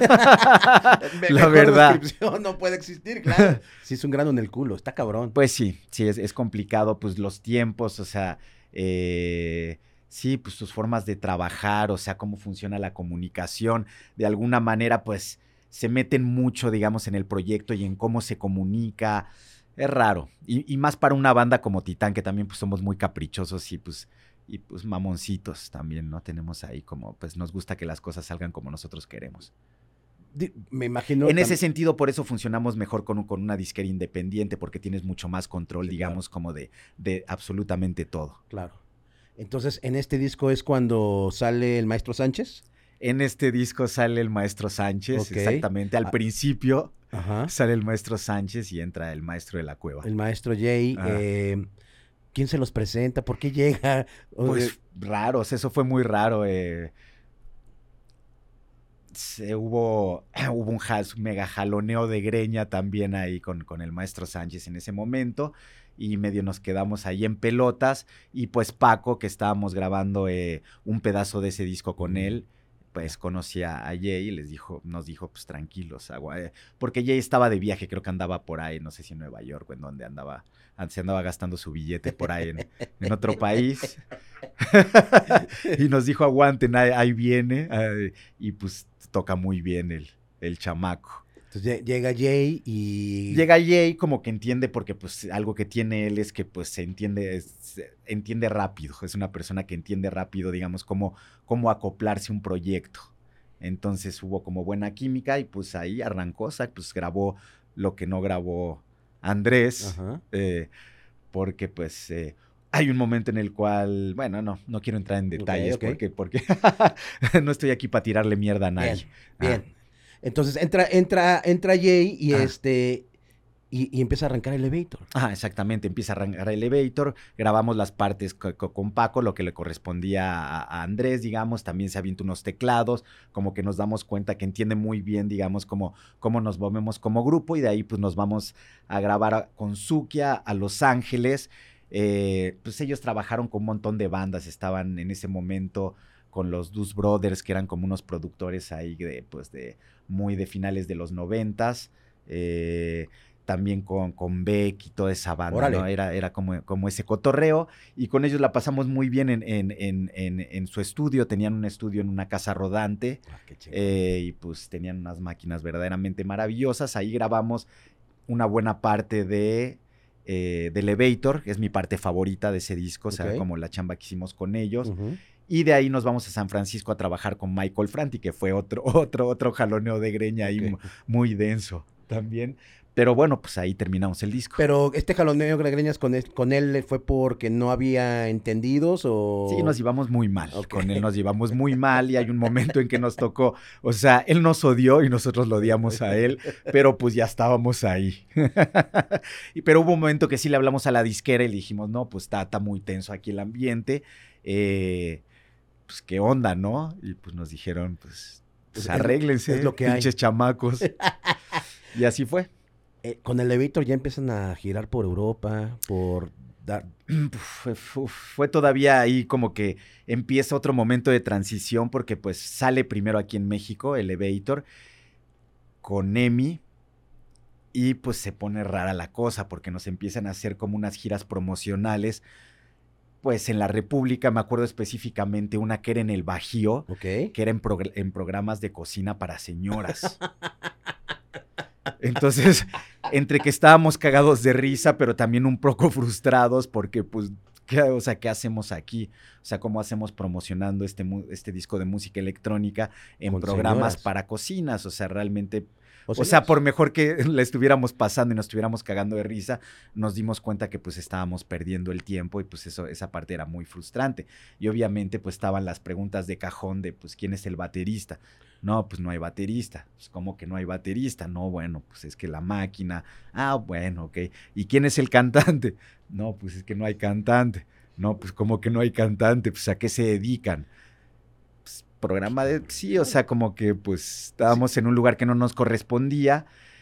La verdad. Descripción no puede existir, claro. Sí, es un grano en el culo, está cabrón. Pues sí, sí, es, es complicado, pues los tiempos, o sea, eh, sí, pues sus formas de trabajar, o sea, cómo funciona la comunicación. De alguna manera, pues, se meten mucho, digamos, en el proyecto y en cómo se comunica. Es raro. Y, y más para una banda como Titán, que también, pues, somos muy caprichosos y, pues, y pues mamoncitos también, ¿no? Tenemos ahí como, pues nos gusta que las cosas salgan como nosotros queremos. Me imagino... En ese sentido, por eso funcionamos mejor con, con una disquera independiente, porque tienes mucho más control, sí, digamos, claro. como de, de absolutamente todo. Claro. Entonces, ¿en este disco es cuando sale el Maestro Sánchez? En este disco sale el Maestro Sánchez, okay. exactamente. Al ah. principio Ajá. sale el Maestro Sánchez y entra el Maestro de la Cueva. El Maestro Jay... Eh, ¿quién se los presenta? ¿Por qué llega? Pues raros, eso fue muy raro. Eh. Se, hubo, hubo un jas, mega jaloneo de greña también ahí con, con el Maestro Sánchez en ese momento y medio nos quedamos ahí en pelotas y pues Paco, que estábamos grabando eh, un pedazo de ese disco con él, pues conocía a Jay y les dijo, nos dijo, pues tranquilos, agua, eh, porque Jay estaba de viaje, creo que andaba por ahí, no sé si en Nueva York o en donde andaba, se andaba gastando su billete por ahí en, en otro país. Y nos dijo, aguanten, ahí, ahí viene, eh, y pues toca muy bien el, el chamaco. Entonces llega Jay y... Llega Jay como que entiende, porque pues algo que tiene él es que pues se entiende, se entiende rápido. Es una persona que entiende rápido, digamos, cómo, cómo acoplarse a un proyecto. Entonces hubo como buena química y pues ahí arrancó, o sea, pues grabó lo que no grabó Andrés, eh, porque pues eh, hay un momento en el cual, bueno, no, no quiero entrar en detalles, okay, okay. porque, porque no estoy aquí para tirarle mierda a nadie. Bien, bien. Ah. Entonces entra, entra, entra Jay y ah. este... Y, y empieza a arrancar Elevator. Ah, exactamente, empieza a arrancar Elevator, grabamos las partes co co con Paco, lo que le correspondía a, a Andrés, digamos, también se avienta unos teclados, como que nos damos cuenta que entiende muy bien, digamos, cómo, cómo nos movemos como grupo, y de ahí pues nos vamos a grabar a, con Sukia a Los Ángeles. Eh, pues ellos trabajaron con un montón de bandas, estaban en ese momento con los Dus Brothers, que eran como unos productores ahí de, pues de, muy de finales de los noventas, eh... también con, con Beck y toda esa banda, ¿no? Era, era como, como ese cotorreo, y con ellos la pasamos muy bien en, en, en, en, en su estudio. Tenían un estudio en una casa rodante, ah, eh, y pues tenían unas máquinas verdaderamente maravillosas. Ahí grabamos una buena parte de, eh, de Elevator, que es mi parte favorita de ese disco, okay. O sea, como la chamba que hicimos con ellos. Uh-huh. Y de ahí nos vamos a San Francisco a trabajar con Michael Franti, que fue otro, otro, otro jaloneo de greña ahí, okay. Muy denso también. Pero bueno, pues ahí terminamos el disco. Pero este jaloneo de greñas con él, con él fue porque no había entendidos o... Sí, nos llevamos muy mal. Okay. Con él nos llevamos muy mal, y hay un momento en que nos tocó, o sea, él nos odió y nosotros lo odiamos a él, pero pues ya estábamos ahí. Pero hubo un momento que sí le hablamos a la disquera y le dijimos, no, pues está, está muy tenso aquí el ambiente, eh, pues qué onda, ¿no? Y pues nos dijeron, pues, pues arréglense, es lo que pinches hay. chamacos. Y así fue. Eh, con Elevator ya empiezan a girar por Europa, por... Dar... Uf, uf, fue todavía ahí como que empieza otro momento de transición, porque pues sale primero aquí en México Elevator con Emi, y pues se pone rara la cosa, porque nos empiezan a hacer como unas giras promocionales, pues en la República. Me acuerdo específicamente una que era en el Bajío, okay. Que era en, progr en programas de cocina para señoras. Entonces, entre que estábamos cagados de risa, pero también un poco frustrados, porque pues, ¿qué, o sea, ¿qué hacemos aquí? O sea, ¿cómo hacemos promocionando este, este disco de música electrónica en Con programas señoras. Para cocinas? O sea, realmente... O, o sea, por mejor que le estuviéramos pasando y nos estuviéramos cagando de risa, nos dimos cuenta que pues estábamos perdiendo el tiempo, y pues eso, esa parte era muy frustrante. Y obviamente pues estaban las preguntas de cajón de pues ¿quién es el baterista? No, pues no hay baterista. Pues, ¿cómo que no hay baterista? No, bueno, pues es que la máquina. Ah, bueno, ok. ¿Y quién es el cantante? No, pues es que no hay cantante. No, pues ¿cómo que no hay cantante? Pues ¿a qué se dedican? Programa de... Sí, o sea, como que pues estábamos sí. en un lugar que no nos correspondía.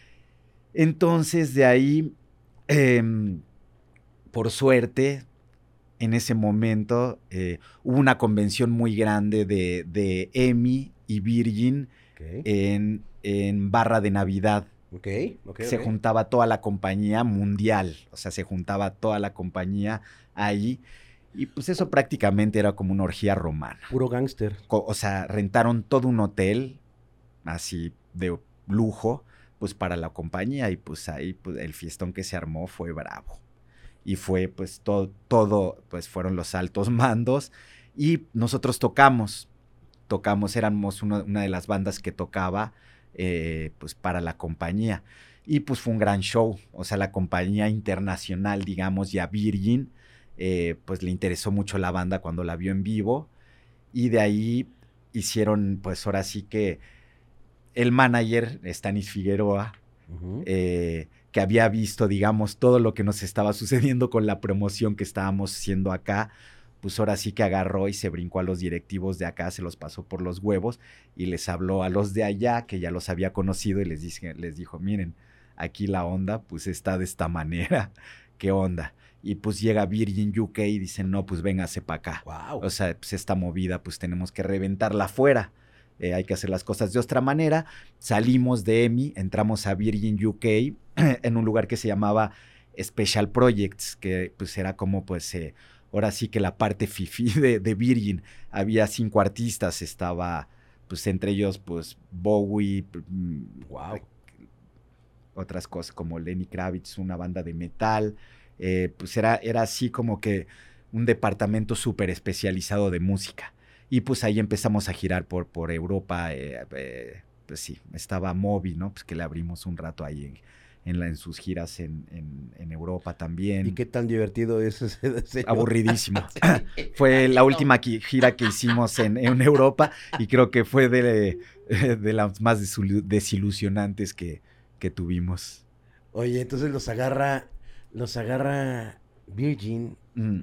Entonces de ahí, eh, por suerte, en ese momento eh, hubo una convención muy grande de, de Emi y Virgin, okay. en, en Barra de Navidad. Okay, okay, se okay. juntaba toda la compañía mundial, o sea, se juntaba toda la compañía ahí. Y pues eso prácticamente era como una orgía romana. Puro gángster. O sea, rentaron todo un hotel, así de lujo, pues para la compañía, y pues ahí pues, el fiestón que se armó fue bravo. Y fue pues todo, todo, pues fueron los altos mandos, y nosotros tocamos, tocamos, éramos uno, una de las bandas que tocaba eh, pues para la compañía. Y pues fue un gran show, o sea, la compañía internacional, digamos, ya Virgin, Eh, pues le interesó mucho la banda cuando la vio en vivo, y de ahí hicieron, pues ahora sí que el manager, Stanis Figueroa, uh-huh. eh, que había visto, digamos, todo lo que nos estaba sucediendo con la promoción que estábamos haciendo acá, pues ahora sí que agarró y se brincó a los directivos de acá, se los pasó por los huevos, y les habló a los de allá, que ya los había conocido, y les, dije, les dijo, miren, aquí la onda pues está de esta manera, ¿qué onda? Y pues llega Virgin U K y dicen, no, pues véngase para acá. Wow. O sea, pues esta movida, pues tenemos que reventarla afuera. Eh, hay que hacer las cosas de otra manera. Salimos de Emi, entramos a Virgin U K en un lugar que se llamaba Special Projects, que pues era como, pues, eh, ahora sí que la parte fifí de, de Virgin. Había cinco artistas, estaba, pues, entre ellos, pues, Bowie, wow. otras cosas como Lenny Kravitz, una banda de metal. Eh, pues era, era así como que un departamento súper especializado de música. Y pues ahí empezamos a girar por, por Europa. Eh, eh, pues sí, estaba Moby, ¿no? Pues que le abrimos un rato ahí en, en, la, en sus giras en, en, en Europa también. ¿Y qué tan divertido es ese? ese Aburridísimo. Fue la última gira que hicimos en, en Europa y creo que fue de, de las más desilusionantes que, que tuvimos. Oye, entonces los agarra, los agarra Virgin, mm.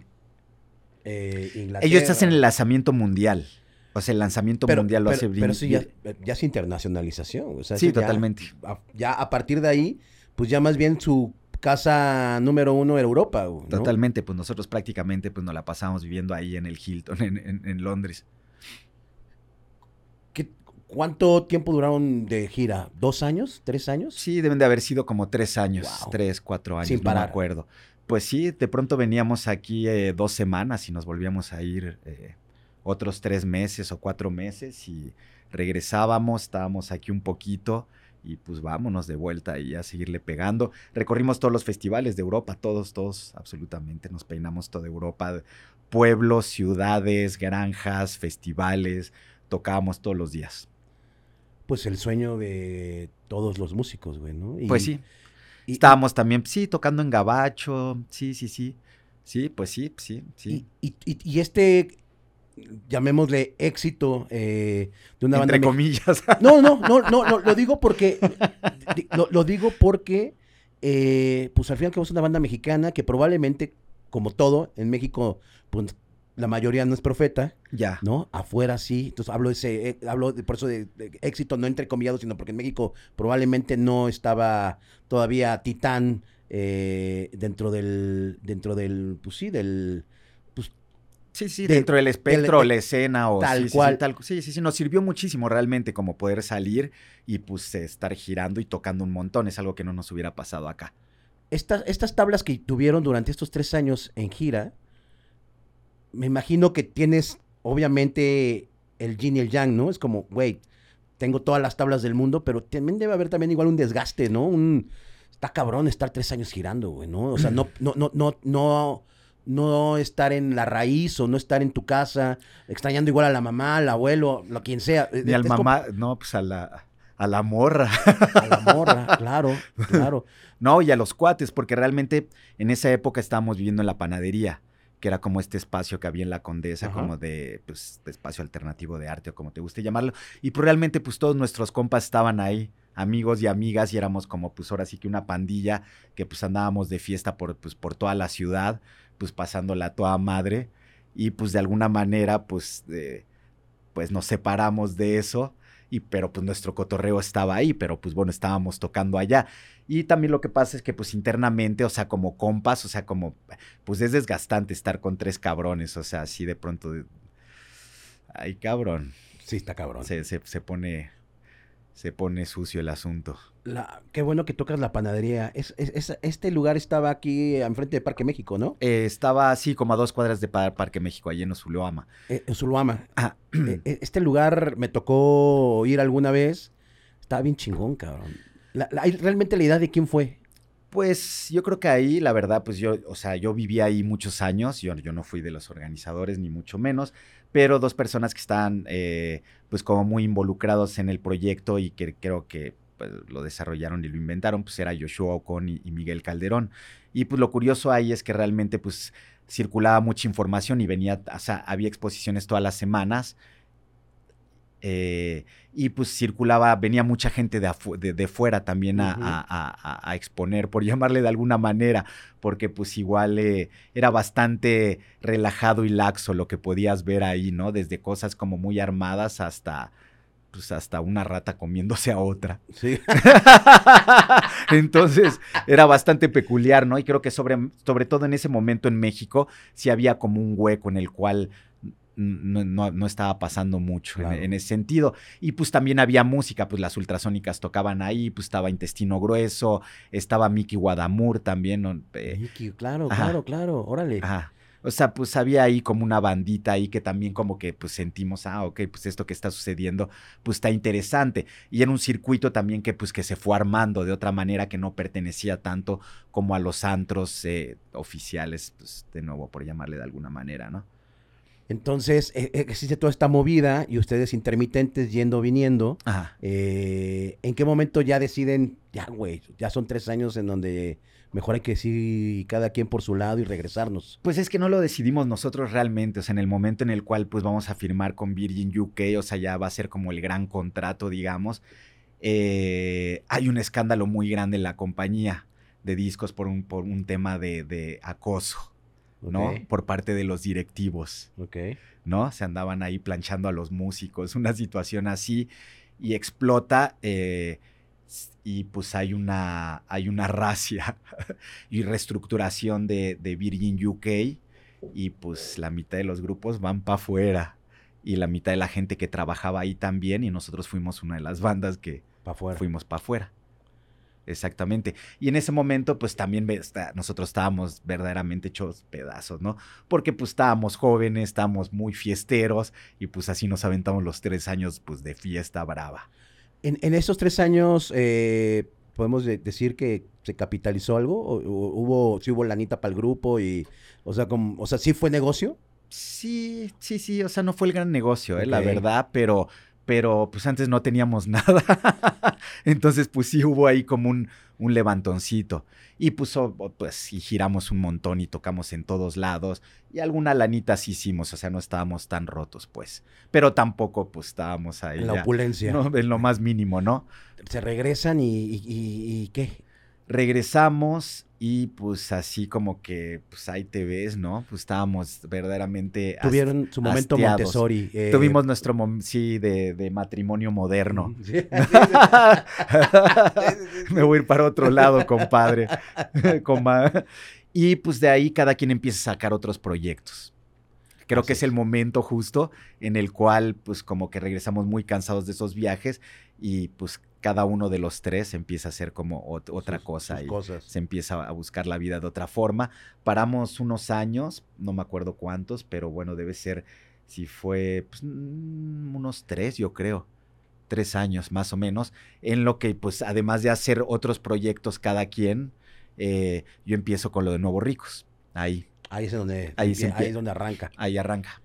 eh, Inglaterra. Ellos están en el lanzamiento mundial. O sea, el lanzamiento pero, mundial lo pero, hace Virgin. Pero eso ya, ya es internacionalización. O sea, sí, ya, totalmente. A, ya a partir de ahí, pues ya más bien su casa número uno era Europa, ¿no? Totalmente, pues nosotros prácticamente pues nos la pasamos viviendo ahí en el Hilton, en, en, en Londres. ¿Qué, ¿Cuánto tiempo duraron de gira? ¿Dos años? ¿Tres años? Sí, deben de haber sido como tres años, wow. tres, cuatro años, Sin no parar. me acuerdo. Pues sí, de pronto veníamos aquí eh, dos semanas y nos volvíamos a ir eh, otros tres meses o cuatro meses y regresábamos, estábamos aquí un poquito y pues vámonos de vuelta y a seguirle pegando. Recorrimos todos los festivales de Europa, todos, todos, absolutamente. Nos peinamos toda Europa, pueblos, ciudades, granjas, festivales, tocábamos todos los días. Pues el sueño de todos los músicos, güey, ¿no? Y, pues sí. Y, Estábamos también, sí, tocando en Gabacho, sí, sí, sí. Sí, pues sí, sí, sí. Y, y, y este, llamémosle éxito eh, de una Entre banda... comillas. No, no, no, no, no, lo digo porque, lo, lo digo porque, eh, pues al final que es una banda mexicana que probablemente, como todo, en México, pues la mayoría no es profeta, ya, ¿no? Afuera sí, entonces hablo de ese, eh, hablo de, por eso de, de éxito, no entre comillados, sino porque en México probablemente no estaba todavía Titán eh, dentro del, dentro del, pues sí, del, pues, sí, sí, de, dentro del espectro, de, de, la escena, o tal sí, cual. Sí, sí, tal, sí, sí, sí, nos sirvió muchísimo realmente como poder salir y pues estar girando y tocando un montón, es algo que no nos hubiera pasado acá. Estas, estas tablas que tuvieron durante estos tres años en gira, me imagino que tienes, obviamente, el yin y el yang, ¿no? Es como, güey, tengo todas las tablas del mundo, pero también debe haber también igual un desgaste, ¿no? Un, está cabrón estar tres años girando, güey, ¿no? O sea, no, no, no, no, no, no estar en la raíz o no estar en tu casa, extrañando igual a la mamá, al abuelo, lo quien sea. Ni al mamá, como... no, pues a la... A la morra. A la morra, claro, claro. No, y a los cuates, porque realmente en esa época estábamos viviendo en la panadería, que era como este espacio que había en la Condesa, ajá, como de, pues, de espacio alternativo de arte o como te guste llamarlo. Y pues realmente pues todos nuestros compas estaban ahí, amigos y amigas, y éramos como pues ahora sí que una pandilla que pues andábamos de fiesta por, pues, por toda la ciudad, pues pasándola a toda madre. Y pues de alguna manera pues, eh, pues nos separamos de eso. Y, pero pues nuestro cotorreo estaba ahí, pero pues bueno, estábamos tocando allá. Y también lo que pasa es que pues internamente, o sea, como compas, o sea, como, pues es desgastante estar con tres cabrones, o sea, así de pronto, de... ay, cabrón. Sí, está cabrón. Se, se, se pone, se pone sucio el asunto. La, qué bueno que tocas la panadería. Es, es, es, este lugar estaba aquí enfrente de Parque México, ¿no? Eh, estaba así como a dos cuadras de Parque México, allí en Osuluama. Eh, en Osuluama. Ah. Eh, este lugar me tocó ir alguna vez. Estaba bien chingón, cabrón. La, la, ¿Realmente la idea de quién fue? Pues yo creo que ahí, la verdad, pues yo, o sea, yo viví ahí muchos años, yo, yo no fui de los organizadores, ni mucho menos, pero dos personas que estaban, eh, pues como muy involucrados en el proyecto y que creo que pues, lo desarrollaron y lo inventaron, pues era Yoshua Ocon y, y Miguel Calderón. Y pues lo curioso ahí es que realmente, pues, circulaba mucha información y venía, o sea, había exposiciones todas las semanas. Eh, y pues circulaba, venía mucha gente de, afu de, de fuera también a, uh-huh. a, a, a exponer, por llamarle de alguna manera, porque pues igual eh, era bastante relajado y laxo lo que podías ver ahí, ¿no? Desde cosas como muy armadas hasta, pues hasta una rata comiéndose a otra. Sí. Entonces era bastante peculiar, ¿no? Y creo que sobre, sobre todo en ese momento en México sí había como un hueco en el cual... No, no, no estaba pasando mucho, claro, en, en ese sentido. Y pues también había música, pues las Ultrasónicas tocaban ahí, pues estaba Intestino Grueso, estaba Miki Guadamur también. ¿no? Eh, Miki, claro, ajá. claro, claro, órale. Ajá. O sea, pues había ahí como una bandita ahí que también como que pues sentimos, ah, ok, pues esto que está sucediendo pues está interesante. Y era un circuito también que pues que se fue armando de otra manera que no pertenecía tanto como a los antros eh, oficiales, pues de nuevo por llamarle de alguna manera, ¿no? Entonces, eh, existe toda esta movida y ustedes intermitentes yendo, viniendo. Ajá. Eh, ¿En qué momento ya deciden, ya güey, ya son tres años en donde mejor hay que sí cada quien por su lado y regresarnos? Pues es que no lo decidimos nosotros realmente, o sea, en el momento en el cual pues vamos a firmar con Virgin U K, o sea, ya va a ser como el gran contrato, digamos, eh, hay un escándalo muy grande en la compañía de discos por un, por un tema de, de acoso, ¿no? Okay. Por parte de los directivos, Ok. ¿no? Se andaban ahí planchando a los músicos, una situación así, y explota... Eh, y pues hay una, hay una racia y reestructuración de, de Virgin U K y pues la mitad de los grupos van para afuera y la mitad de la gente que trabajaba ahí también y nosotros fuimos una de las bandas que Pa' fuera. fuimos para afuera. Exactamente. Y en ese momento, pues también nosotros estábamos verdaderamente hechos pedazos, ¿no? Porque pues estábamos jóvenes, estábamos muy fiesteros y pues así nos aventamos los tres años pues de fiesta brava. En, en esos tres años, eh, ¿podemos de- decir que se capitalizó algo? ¿O, o hubo, sí hubo lanita para el grupo? Y, o sea, como, o sea, ¿sí fue negocio? Sí, sí, sí, o sea, no fue el gran negocio, eh, Ok. la verdad, pero, pero pues antes no teníamos nada. Entonces, pues sí hubo ahí como un, un levantoncito. Y pues, oh, pues sí giramos un montón y tocamos en todos lados. Y alguna lanita sí hicimos, o sea, no estábamos tan rotos, pues. Pero tampoco, pues, estábamos ahí En la ya, opulencia. ¿no? En lo más mínimo, ¿no? Se regresan y, y, y- y ¿qué? Regresamos y pues así como que, pues ahí te ves, ¿no? Pues estábamos verdaderamente hast- Tuvieron su momento hastiados. Montessori. eh, Tuvimos nuestro, mom- sí, de, de matrimonio moderno. Sí, sí, sí. Sí, sí, Me voy a ir para otro lado, compadre. Coma- Y pues de ahí cada quien empieza a sacar otros proyectos. Creo Así que es el es. momento justo en el cual pues como que regresamos muy cansados de esos viajes y pues cada uno de los tres empieza a hacer como ot- otra Sus- cosa sus y cosas. se empieza a buscar la vida de otra forma. Paramos unos años, no me acuerdo cuántos, pero bueno, debe ser, si fue pues, mm, unos tres, yo creo. Tres años más o menos, en lo que pues además de hacer otros proyectos cada quien, eh, yo empiezo con lo de Nuevos Ricos. Ahí, Ahí es donde, Ahí ahí, se empie- es donde arranca. ahí arranca.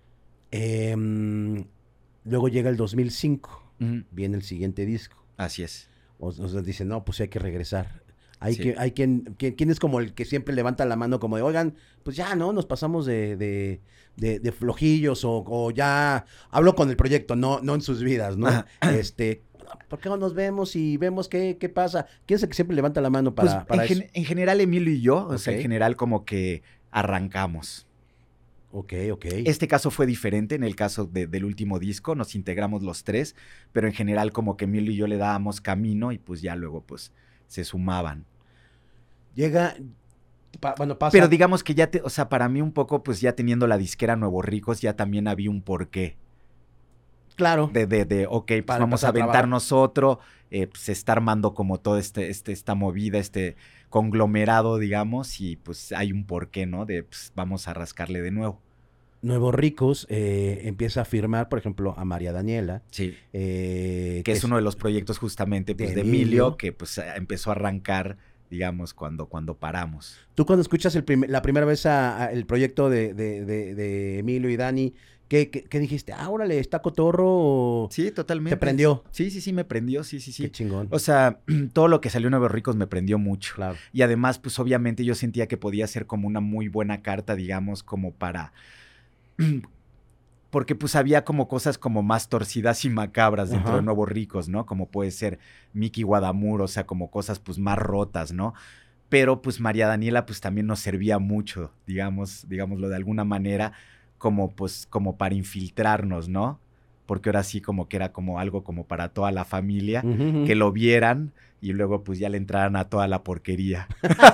Em, luego llega el dos mil cinco. Ujú, Viene el siguiente disco. así es. O, o sea, dicen, no, pues sí hay que regresar. Hay, Sí. que, hay quien, quien, quien es como el que siempre levanta la mano como de, oigan, pues ya, ¿no? Nos pasamos de, de, de, de flojillos o, o ya hablo con el proyecto, no, no en sus vidas, ¿no? Ajá. Este, ¿por qué no nos vemos y vemos qué, qué pasa? ¿Quién es el que siempre levanta la mano Pues para, para en, eso? gen- en general Emilio y yo, o sea, en Ok. general como que arrancamos. Ok, ok. Este caso fue diferente, en el caso de- del último disco, nos integramos los tres, pero en general como que Emilio y yo le dábamos camino y pues ya luego pues se sumaban. Llega, pa- bueno, pasa. Pero digamos que ya, te, o sea, para mí un poco pues ya teniendo la disquera Nuevos Ricos ya también había un porqué. Claro. De, de, de ok, pues Para vamos empezar a a trabajar. aventarnos otro, eh, pues se está armando como todo este, este, esta movida, este conglomerado, digamos, y pues hay un porqué, ¿no? De pues vamos a rascarle de nuevo. Nuevos Ricos eh, empieza a firmar, por ejemplo, a María Daniela. Sí. eh, Que es uno de los proyectos justamente pues, de de Emilio, Emilio. que pues empezó a arrancar, digamos, cuando, cuando paramos. Tú cuando escuchas el prim- la primera vez a- a el proyecto de, de- de- de Emilio y Dani, ¿qué, qué, qué dijiste? Ah, órale, ¿está cotorro o Sí, totalmente. te prendió? Sí, sí, sí, me prendió, sí, sí, sí. Qué chingón. O sea, todo lo que salió en Nuevos Ricos me prendió mucho. Claro. Y además, pues obviamente yo sentía que podía ser como una muy buena carta, digamos, como para... Porque pues había como cosas como más torcidas y macabras dentro Ajá. de Nuevos Ricos, ¿no? Como puede ser Mickey Guadamur, o sea, como cosas pues más rotas, ¿no? Pero pues María Daniela pues también nos servía mucho, digamos, digámoslo de alguna manera, como pues como para infiltrarnos, ¿no? Porque ahora sí como que era como algo como para toda la familia, Ujú, ujú. que lo vieran y luego pues ya le entraran a toda la porquería.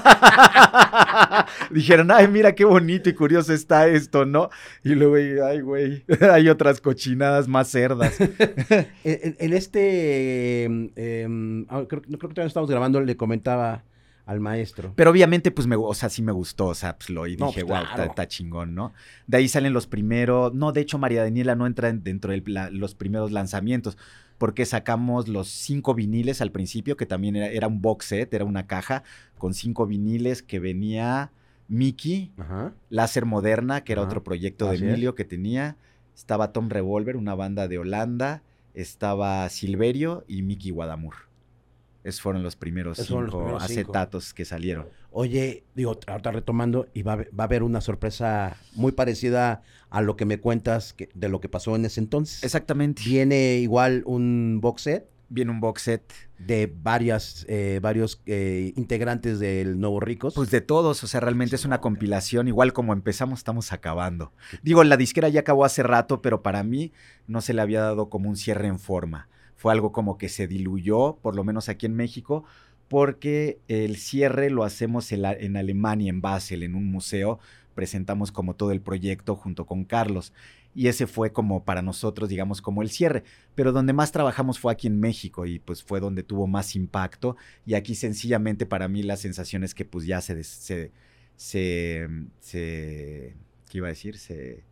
Dijeron, ay, mira qué bonito y curioso está esto, ¿no? Y luego, ay, güey, hay otras cochinadas más cerdas. En, en- en este, em, em, ah, creo, no creo que todavía no estamos grabando, le comentaba al maestro. Pero obviamente, pues, me, o sea, sí me gustó, o sea, pues lo oí y No, dije, pues, wow, claro. está chingón, ¿no? De ahí salen los primeros, no, de hecho, María Daniela no entra en- dentro de la- los primeros lanzamientos, porque sacamos los cinco viniles al principio, que también era, era un box set, era una caja con cinco viniles que venía Mickey, Ajá. Láser Moderna, que era Ajá. otro proyecto de Así Emilio es. que tenía, estaba Tom Revolver, una banda de Holanda, estaba Silverio y Mickey Guadamur. Esos fueron los primeros Esos fueron los cinco primeros cinco. acetatos que salieron. Oye, digo, ahorita retomando, y va, a haber- va a haber una sorpresa muy parecida a lo que me cuentas que- de lo que pasó en ese entonces. Exactamente. Viene igual un box set Viene un box set. de varias, eh, varios eh, integrantes del Nuevo Ricos. Pues de todos, o sea, realmente es una Chingón, compilación. Igual como empezamos, estamos acabando. Digo, la disquera ya acabó hace rato, pero para mí no se le había dado como un cierre en forma. Fue algo como que se diluyó, por lo menos aquí en México, porque el cierre lo hacemos en, la- en Alemania, en Basel, en un museo. Presentamos como todo el proyecto junto con Carlos. Y ese fue como para nosotros, digamos, como el cierre. Pero donde más trabajamos fue aquí en México y pues fue donde tuvo más impacto. Y aquí sencillamente para mí la sensación es que pues ya se... des- se, se, se ¿qué iba a decir? Se...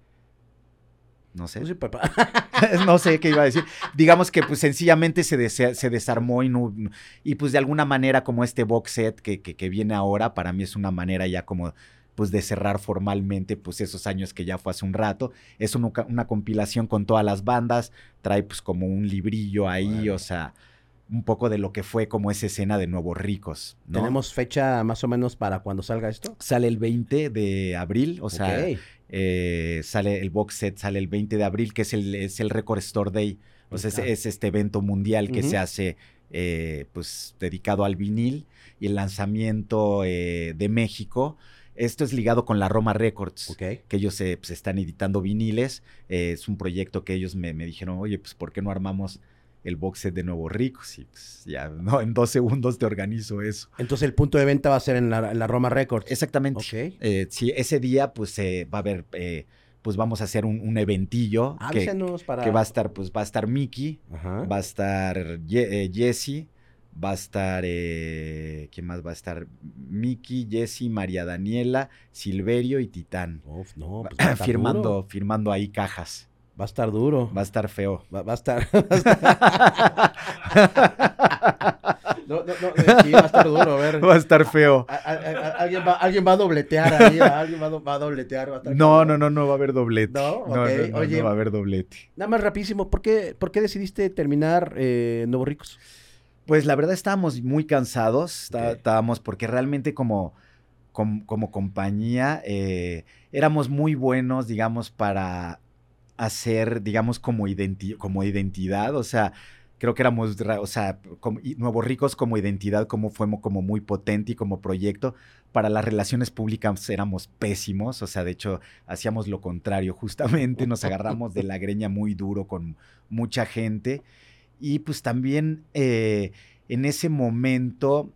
No sé. No sé, papá. No sé qué iba a decir. Digamos que pues sencillamente se, dese- se desarmó y, no, y pues de alguna manera como este box set que, que, que viene ahora, para mí es una manera ya como pues de cerrar formalmente pues esos años que ya fue hace un rato. Es una, una compilación con todas las bandas, trae pues como un librillo ahí, Vale. o sea, un poco de lo que fue como esa escena de Nuevos Ricos, ¿no? ¿Tenemos fecha más o menos para cuando salga esto? Sale el veinte de abril, o sea, Ok. eh, sale el box set, sale el veinte de abril, que es el, es el Record Store Day. O sea, es, Ah. es este evento mundial que Ujú. se hace eh, pues dedicado al vinil y el lanzamiento eh, de México. Esto es ligado con la Roma Records, Ok. que ellos eh, pues, están editando viniles. Eh, es un proyecto que ellos me, me dijeron, oye, pues ¿por qué no armamos el box set de Nuevos Ricos? Y pues ya, no, en dos segundos te organizo eso. Entonces el punto de venta va a ser en la, en la Roma Records. Exactamente. Ok. Eh, sí, ese día pues eh, va a haber, eh, pues vamos a hacer un, un eventillo que, Avísanos para... que va a estar, pues va a estar Mickey, Ajá. va a estar Ye- eh, Jesse, va a estar, eh, ¿quién más va a estar? Mickey, Jesse, María Daniela, Silverio y Titán. Uf, no, pues va a estar firmando, duro. firmando ahí cajas. Va a estar duro. Va a estar feo. Va, va a estar... va a estar- no, no, no, sí, va a estar duro, a ver. Va a estar feo. A- a- a- a- alguien, va, alguien va a dobletear ahí, a- alguien va a, do- va a dobletear. Va a estar No, cabrón. no, no, no va a haber doblete. No, No, ok, no, no, oye. no va a haber doblete. Nada más rapidísimo, ¿por qué, por qué decidiste terminar eh, Nuevos Ricos? Pues la verdad estábamos muy cansados, está- Ok. estábamos porque realmente como, com- como compañía eh, éramos muy buenos, digamos, para hacer, digamos, como, identi- como identidad, o sea, creo que éramos, ra- o sea, como, y Nuevos Ricos como identidad, como fue mo- como muy potente y como proyecto. Para las relaciones públicas éramos pésimos, o sea, de hecho, hacíamos lo contrario, justamente nos agarramos de la greña muy duro con mucha gente. Y pues también eh, en ese momento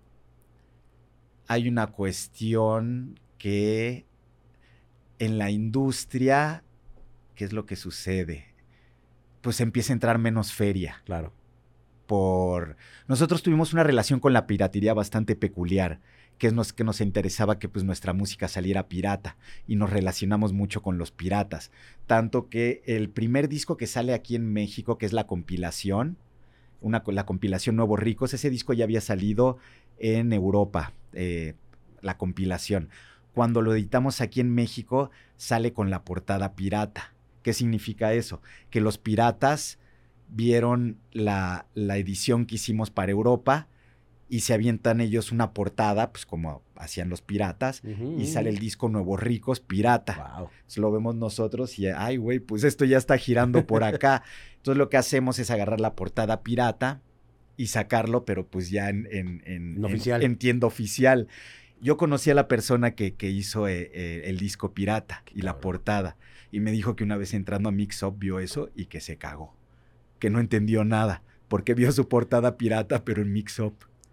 hay una cuestión que en la industria, ¿qué es lo que sucede? Pues empieza a entrar menos feria. Claro. Por... Nosotros tuvimos una relación con la piratería bastante peculiar, que es nos, que nos interesaba que pues, nuestra música saliera pirata y nos relacionamos mucho con los piratas. Tanto que el primer disco que sale aquí en México, que es la compilación, una, la compilación Nuevos Ricos, ese disco ya había salido en Europa, eh, la compilación. Cuando lo editamos aquí en México, sale con la portada pirata. ¿Qué significa eso? Que los piratas vieron la, la edición que hicimos para Europa y se avientan ellos una portada, pues como hacían los piratas, Uh-huh. y sale el disco Nuevos Ricos pirata. Wow. Entonces lo vemos nosotros y, ay, güey, pues esto ya está girando por acá. Entonces lo que hacemos es agarrar la portada pirata y sacarlo, pero pues ya en, en, en, En oficial. en, en tienda oficial. Yo conocí a la persona que, que hizo eh, eh, el disco pirata y la Cabrón. portada, y me dijo que una vez entrando a Mix Up vio eso y que se cagó, que no entendió nada, porque vio su portada pirata, pero en Mix Up.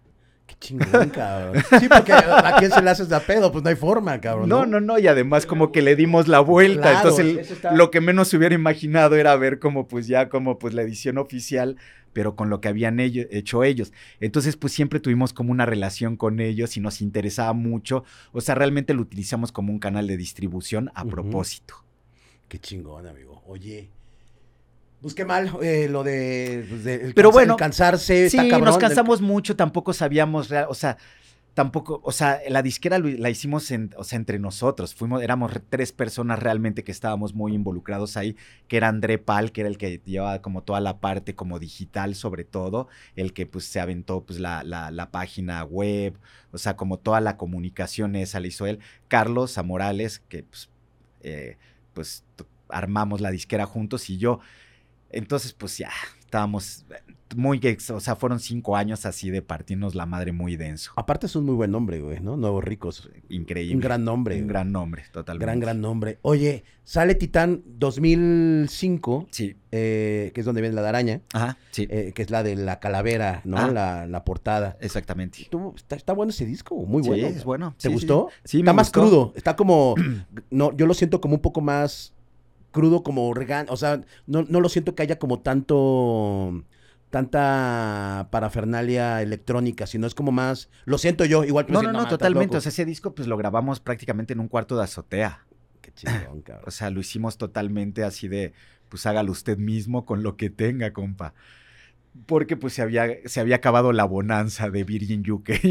Qué chingón, cabrón. Sí, porque ¿a quién se le haces de a pedo? Pues no hay forma, cabrón. No, no, no, y además como que le dimos la vuelta. Claro, Entonces, eso está- lo que menos se hubiera imaginado era ver como pues ya como pues la edición oficial, pero con lo que habían ellos, hecho ellos. Entonces, pues siempre tuvimos como una relación con ellos y nos interesaba mucho. O sea, realmente lo utilizamos como un canal de distribución a Ujú. propósito. Qué chingón, amigo. Oye, pues qué mal eh, lo de, pues, de el Pero cansa- bueno, el cansarse, Sí, está cabrón. nos cansamos mucho, tampoco sabíamos, real- o sea, tampoco, o sea, la disquera lo- la hicimos en- o sea, entre nosotros, fuimos, éramos re- tres personas realmente que estábamos muy involucrados ahí, que era André Pal, que era el que llevaba como toda la parte como digital sobre todo, el que pues se aventó pues la, la, la página web, o sea, como toda la comunicación esa la hizo él, Carlos Amorales, que pues, eh, pues t- armamos la disquera juntos y yo. Entonces, pues ya, estábamos muy, ex- o sea, fueron cinco años así de partirnos la madre muy denso. Aparte es un muy buen nombre, güey, ¿no? Nuevos Ricos. Increíble. Un gran nombre. Un güey. gran nombre, totalmente. Gran, gran nombre. Oye, sale Titán dos mil cinco, Sí. eh, que es donde viene la de araña, Ajá, sí. eh, que es la de la calavera, ¿no? Ah. La, la portada. Exactamente. Tú- está, está bueno ese disco, muy bueno. Sí, es bueno. ¿Te Sí, sí, gustó? sí. Sí, me Está más gustó. crudo, está como, no, yo lo siento como un poco más crudo, como orgánico, o sea, no, no lo siento que haya como tanto, tanta parafernalia electrónica, sino es como más, lo siento yo, igual. No, no, no, totalmente. O sea, ese disco pues lo grabamos prácticamente en un cuarto de azotea. Qué chingón, cabrón. O sea, lo hicimos totalmente así de, pues hágalo usted mismo con lo que tenga, compa. Porque pues se había, se había acabado la bonanza de Virgin U K.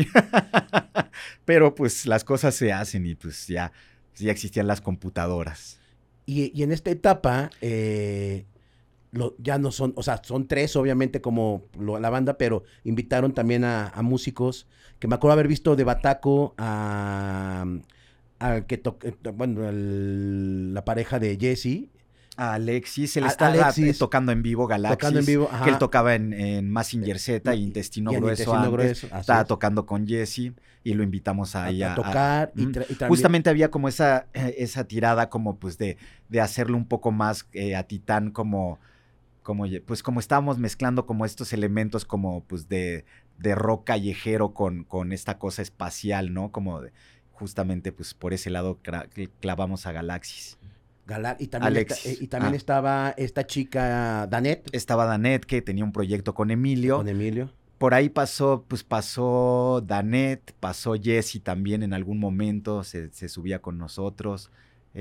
Pero pues las cosas se hacen y pues ya, ya existían las computadoras. Y, y en esta etapa, eh, lo- ya no son, o sea, son tres obviamente como lo- la banda, pero invitaron también a, a músicos, que me acuerdo haber visto de Bataco a, al que to- eh, bueno, el- la pareja de Jesse, A Alexis, él A- estaba Alexis. eh, tocando en vivo Galaxis. Tocando en vivo, ajá. Que él tocaba en, en Mazinger Z y Intestino y en Grueso Intestino antes. Grueso, así Estaba es. y con Jesse y lo invitamos a, ahí a a, tocar y, mm. tra- y también- Justamente había como esa, eh, esa tirada como pues de, de hacerlo un poco más eh, a Titán como, como, ye- pues como estábamos mezclando como estos elementos como pues de, de rock callejero con, con esta cosa espacial, ¿no? Como de, justamente pues por ese lado cra- clavamos a Galaxis. Gala- y también, Alexis. esta- eh, y también Ah. estaba esta chica Danet Estaba Danet, que tenía un proyecto con Emilio. con Emilio. Por ahí pasó, pues pasó Danet, pasó Jesse también en algún momento, se, se subía con nosotros.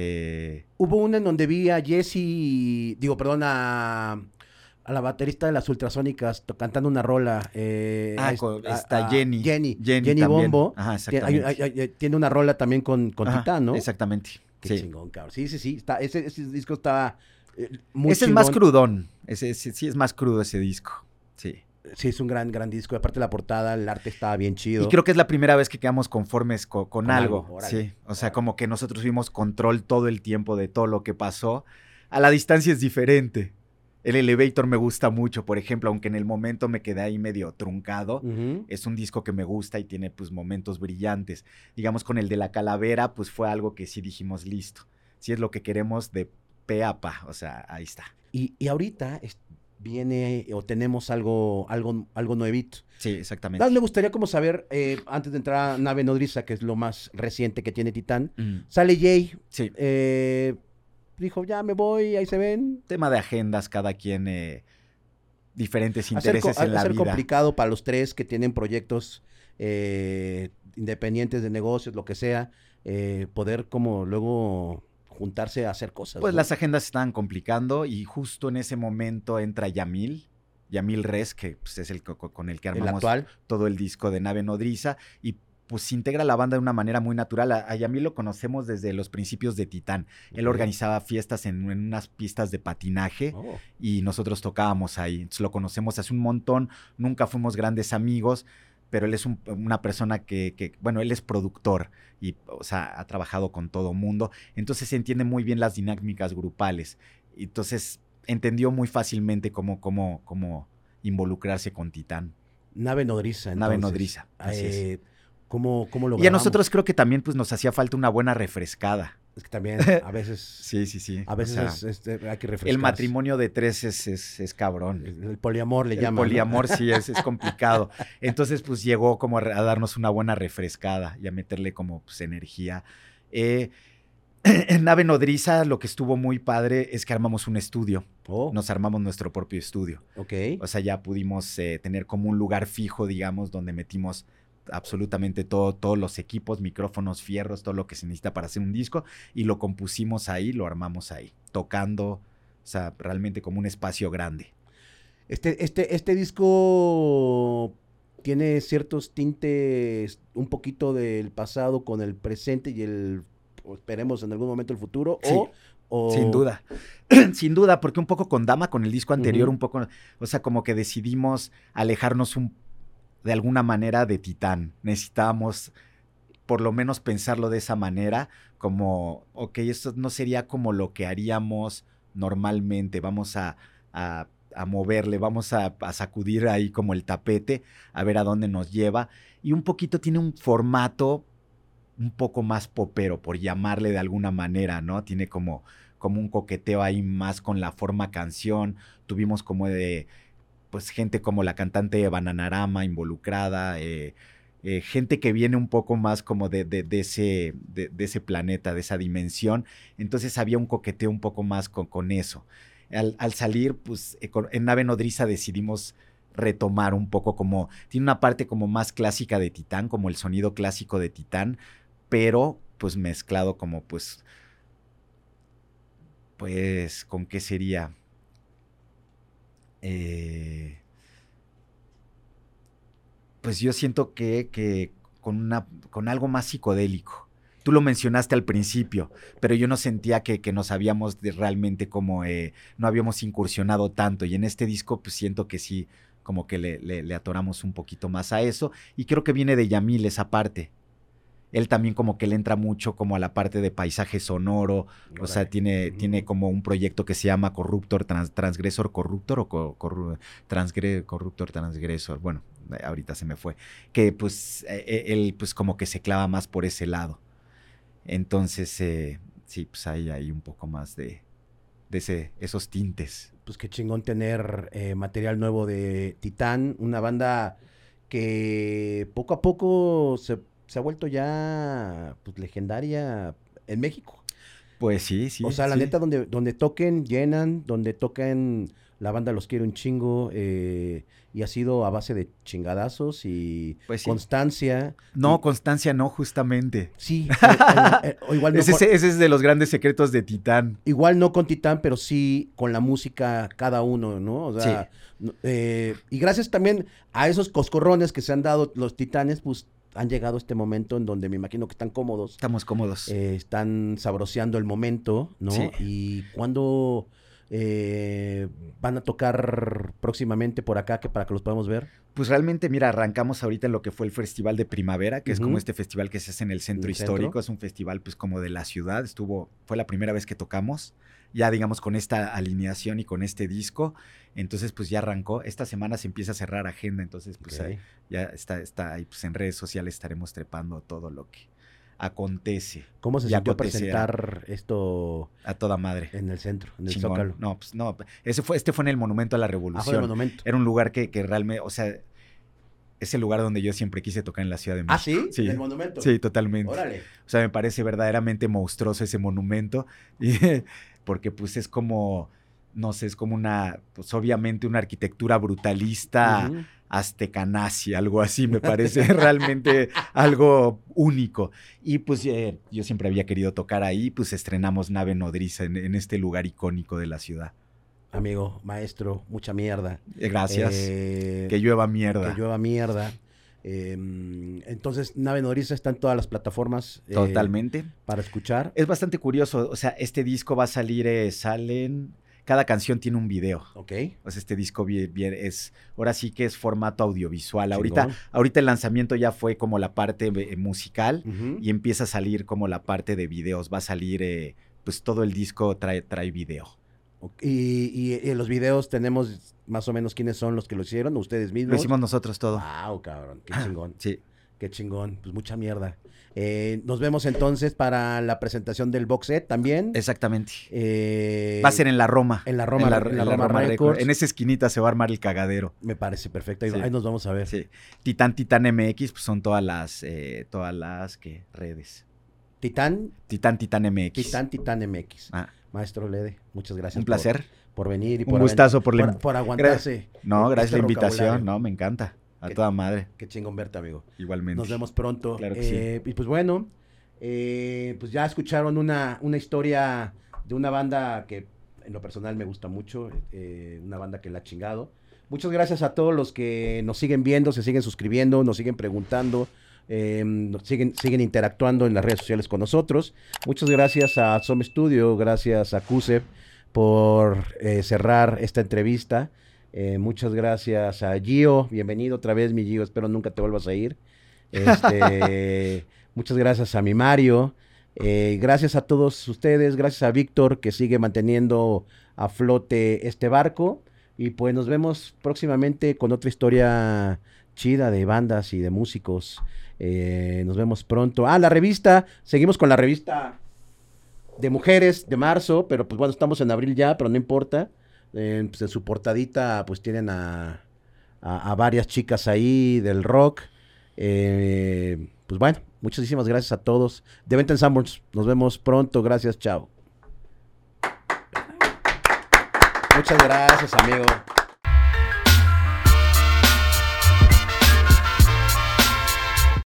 Eh, Hubo una en donde vi a Jesse, digo, perdón, a, a la baterista de las Ultrasónicas to- cantando una rola. eh, ah, a est- con- a- está a Jenny. Jenny. Jenny Jenny también. Bombo. Ajá, Tiene, hay- exactamente. hay- hay- tiene una rola también con, con Ajá, Titán, ¿no? Exactamente. Qué Sí. chingón, cabrón. Sí, sí, sí. Está, ese, ese disco está eh, muy Ese es más chingón. crudón. Ese, ese- sí es más crudo ese disco. Sí. Sí, es un gran, gran disco. Aparte la portada, el arte estaba bien chido. Y creo que es la primera vez que quedamos conformes co- con, Con algo. algo, órale, Sí. O sea, órale. como que nosotros tuvimos control todo el tiempo de todo lo que pasó. A la distancia es diferente. El Elevator me gusta mucho, por ejemplo, aunque en el momento me quedé ahí medio truncado. Ujú. Es un disco que me gusta y tiene pues momentos brillantes. Digamos con el de la calavera, pues fue algo que sí dijimos, listo. Si es lo que queremos de pe a pa, o sea, ahí está. Y, y ahorita es- viene o tenemos algo, algo, algo nuevito. Sí, exactamente. Nada más me gustaría como saber, eh, antes de entrar a Nave Nodriza, que es lo más reciente que tiene Titán, Mm, sale Jay, sí. eh, dijo, ya me voy, ahí se ven. Tema de agendas, cada quien eh, diferentes Va a ser, intereses co- en va la a ser vida. complicado para los tres que tienen proyectos eh, independientes de negocios, lo que sea, eh, poder como luego juntarse a hacer cosas. Pues ¿no? las agendas se estaban complicando y justo en ese momento entra Yamil, Yamil Res, que pues, es el co- co- con el que El armamos actual. todo el disco de Nave Nodriza y pues se integra la banda de una manera muy natural. A, a Yamil lo conocemos desde los principios de Titán. Él Ok. organizaba fiestas en, en unas pistas de patinaje Oh. y nosotros tocábamos ahí. Entonces, lo conocemos hace un montón, nunca fuimos grandes amigos, pero él es un- una persona que, que, bueno, él es productor y, o sea, ha trabajado con todo mundo, entonces se entiende muy bien las dinámicas grupales. Entonces, entendió muy fácilmente cómo, cómo, cómo involucrarse con Titán. Nave Nodriza. Nave entonces. Nodriza, así es. Eh, ¿cómo, ¿Cómo lo Y a grabamos? nosotros creo que también pues nos hacía falta una buena refrescada. Es que también a veces... Sí, sí, sí. A veces O sea, es, este, hay que refrescar. el matrimonio de tres es, es, es cabrón. El, el poliamor le el llaman. El poliamor ¿no? sí es, es complicado. Entonces, pues llegó como a, a darnos una buena refrescada y a meterle como pues, energía. Eh, en Nave Nodriza lo que estuvo muy padre es que armamos un estudio. Oh. Nos armamos nuestro propio estudio. Ok. O sea, ya pudimos eh, tener como un lugar fijo, digamos, donde metimos absolutamente todo, todos los equipos, micrófonos, fierros, todo lo que se necesita para hacer un disco y lo compusimos ahí, lo armamos ahí, tocando, o sea, realmente como un espacio grande. Este, este, este disco tiene ciertos tintes un poquito del pasado con el presente y el, o esperemos en algún momento el futuro, Sí. o, o... Sin duda, sin duda, porque un poco con Dama, con el disco anterior, uh-huh. un poco, o sea, como que decidimos alejarnos un de alguna manera de Titán. Necesitábamos por lo menos pensarlo de esa manera, como, ok, esto no sería como lo que haríamos normalmente, vamos a, a, a moverle, vamos a, a sacudir ahí como el tapete, a ver a dónde nos lleva, y un poquito tiene un formato un poco más popero, por llamarle de alguna manera, ¿no? Tiene como, como un coqueteo ahí más con la forma canción, tuvimos como de... pues gente como la cantante Bananarama involucrada, eh, eh, gente que viene un poco más como de, de, de, ese, de, de ese planeta, de esa dimensión. Entonces había un coqueteo un poco más con, con eso. Al, al salir, pues en Nave Nodriza decidimos retomar un poco como, tiene una parte como más clásica de Titán, como el sonido clásico de Titán, pero pues mezclado como pues, pues, ¿con qué sería? Eh, pues yo siento que, que con, una, con algo más psicodélico. Tú lo mencionaste al principio, pero yo no sentía que, que nos habíamos de realmente como, eh, no habíamos incursionado tanto. Y en este disco pues siento que sí, como que le, le, le atoramos un poquito más a eso. Y creo que viene de Yamil esa parte. Él también como que le entra mucho como a la parte de paisaje sonoro, o sea, tiene, uh-huh. tiene como un proyecto que se llama Corruptor, trans, Transgresor Corruptor o cor, cor, transgre, Corruptor Transgresor, bueno, ahorita se me fue, que pues eh, él pues como que se clava más por ese lado. Entonces, eh, sí, pues hay, hay un poco más de, de ese, esos tintes. Pues qué chingón tener eh, material nuevo de Titán, una banda que poco a poco se... se ha vuelto ya pues, legendaria en México. Pues sí, sí. O sea, la sí. neta, donde, donde toquen, llenan, donde toquen, la banda los quiere un chingo, eh, y ha sido a base de chingadazos y pues sí. constancia. No, y... constancia no, justamente. Sí. eh, eh, o igual no ese, con... ese es de los grandes secretos de Titán. Igual no con Titán, pero sí con la música cada uno, ¿no? O sea, sí. eh, y gracias también a esos coscorrones que se han dado los Titanes, pues, han llegado a este momento en donde me imagino que están cómodos. Estamos cómodos. Eh, están sabroseando el momento, ¿no? Sí. Y cuándo eh, van a tocar próximamente por acá que para que los podamos ver. Pues realmente, mira, arrancamos ahorita en lo que fue el Festival de Primavera, que uh-huh. es como este festival que se hace en el centro ¿En histórico. Centro? Es un festival pues como de la ciudad. Estuvo, fue la primera vez que tocamos, ya digamos con esta alineación y con este disco. Entonces pues ya arrancó. Esta semana se empieza a cerrar agenda, entonces pues okay. ahí, ya está, está ahí, pues en redes sociales estaremos trepando todo lo que acontece. ¿Cómo se sintió presentar esto a toda madre en el centro, en el Chingón. Zócalo? No, pues no, ese fue, este fue en el Monumento a la Revolución. Ah, fue el Monumento. Era un lugar que, que realmente, o sea, es el lugar donde yo siempre quise tocar en la Ciudad de México. ¿Ah, sí? Sí. ¿En el Monumento? Sí, totalmente. Órale. O sea, me parece verdaderamente monstruoso ese monumento, y, porque pues es como, no sé, es como una, pues obviamente una arquitectura brutalista, uh-huh. aztecanazi, algo así, me parece realmente algo único. Y pues eh, yo siempre había querido tocar ahí, pues estrenamos Nave Nodriza en, en este lugar icónico de la ciudad. Amigo, maestro, mucha mierda. Gracias. Eh, que llueva mierda. Que llueva mierda. Eh, entonces, Nave Nodriza está en todas las plataformas. Eh, Totalmente. Para escuchar. Es bastante curioso, o sea, este disco va a salir, eh, salen... Cada canción tiene un video. Ok. O sea, este disco bien, bien es, ahora sí que es formato audiovisual. Ahorita, ahorita el lanzamiento ya fue como la parte eh, musical uh-huh. y empieza a salir como la parte de videos. Va a salir, eh, pues todo el disco trae, trae video. Y, y, y en los videos tenemos más o menos quiénes son los que lo hicieron, ustedes mismos. Lo hicimos nosotros todo. Wow, cabrón, qué chingón. Sí. Qué chingón, pues mucha mierda. Eh, nos vemos entonces para la presentación del box set también. Exactamente. Eh, Va a ser en la Roma. En la Roma, en la, en la en la Roma, Roma Records. Records. En esa esquinita se va a armar el cagadero. Me parece perfecto. Ahí, Sí. ahí nos vamos a ver. Sí. Titán, Titán M X, pues son todas las, eh, todas las, ¿qué? Redes. Titán, Titán, Titán M X. Titán, Titán M X. Ah, Maestro Lede, muchas gracias. un placer. Por, por venir y Un por, gustazo por la por, in- por aguantarse. No, este gracias por la invitación. vocabulario. No, me encanta. A Qué- toda madre. Qué chingón verte, amigo. Igualmente. Nos vemos pronto. Claro que Eh, Y pues bueno, eh, pues ya escucharon una, una historia de una banda que en lo personal me gusta mucho, eh, una banda que la ha chingado. Muchas gracias a todos los que nos siguen viendo, se siguen suscribiendo, nos siguen preguntando, eh, nos siguen, siguen interactuando en las redes sociales con nosotros. Muchas gracias a Som Studio, gracias a Kusep por eh, cerrar esta entrevista. Eh, muchas gracias a Gio, bienvenido otra vez, mi Gio, espero nunca te vuelvas a ir. Este, muchas gracias a mi Mario, eh, gracias a todos ustedes, gracias a Víctor que sigue manteniendo a flote este barco y pues nos vemos próximamente con otra historia chida de bandas y de músicos. Eh, nos vemos pronto. Ah, la revista, seguimos con la revista de mujeres de marzo, pero pues bueno, estamos en abril ya, pero no importa. Eh, pues en su portadita pues tienen a, a, a varias chicas ahí del rock. Eh, pues bueno, muchísimas gracias a todos. De Venta Ensembles, nos vemos pronto. Gracias, chao. Muchas gracias, amigo.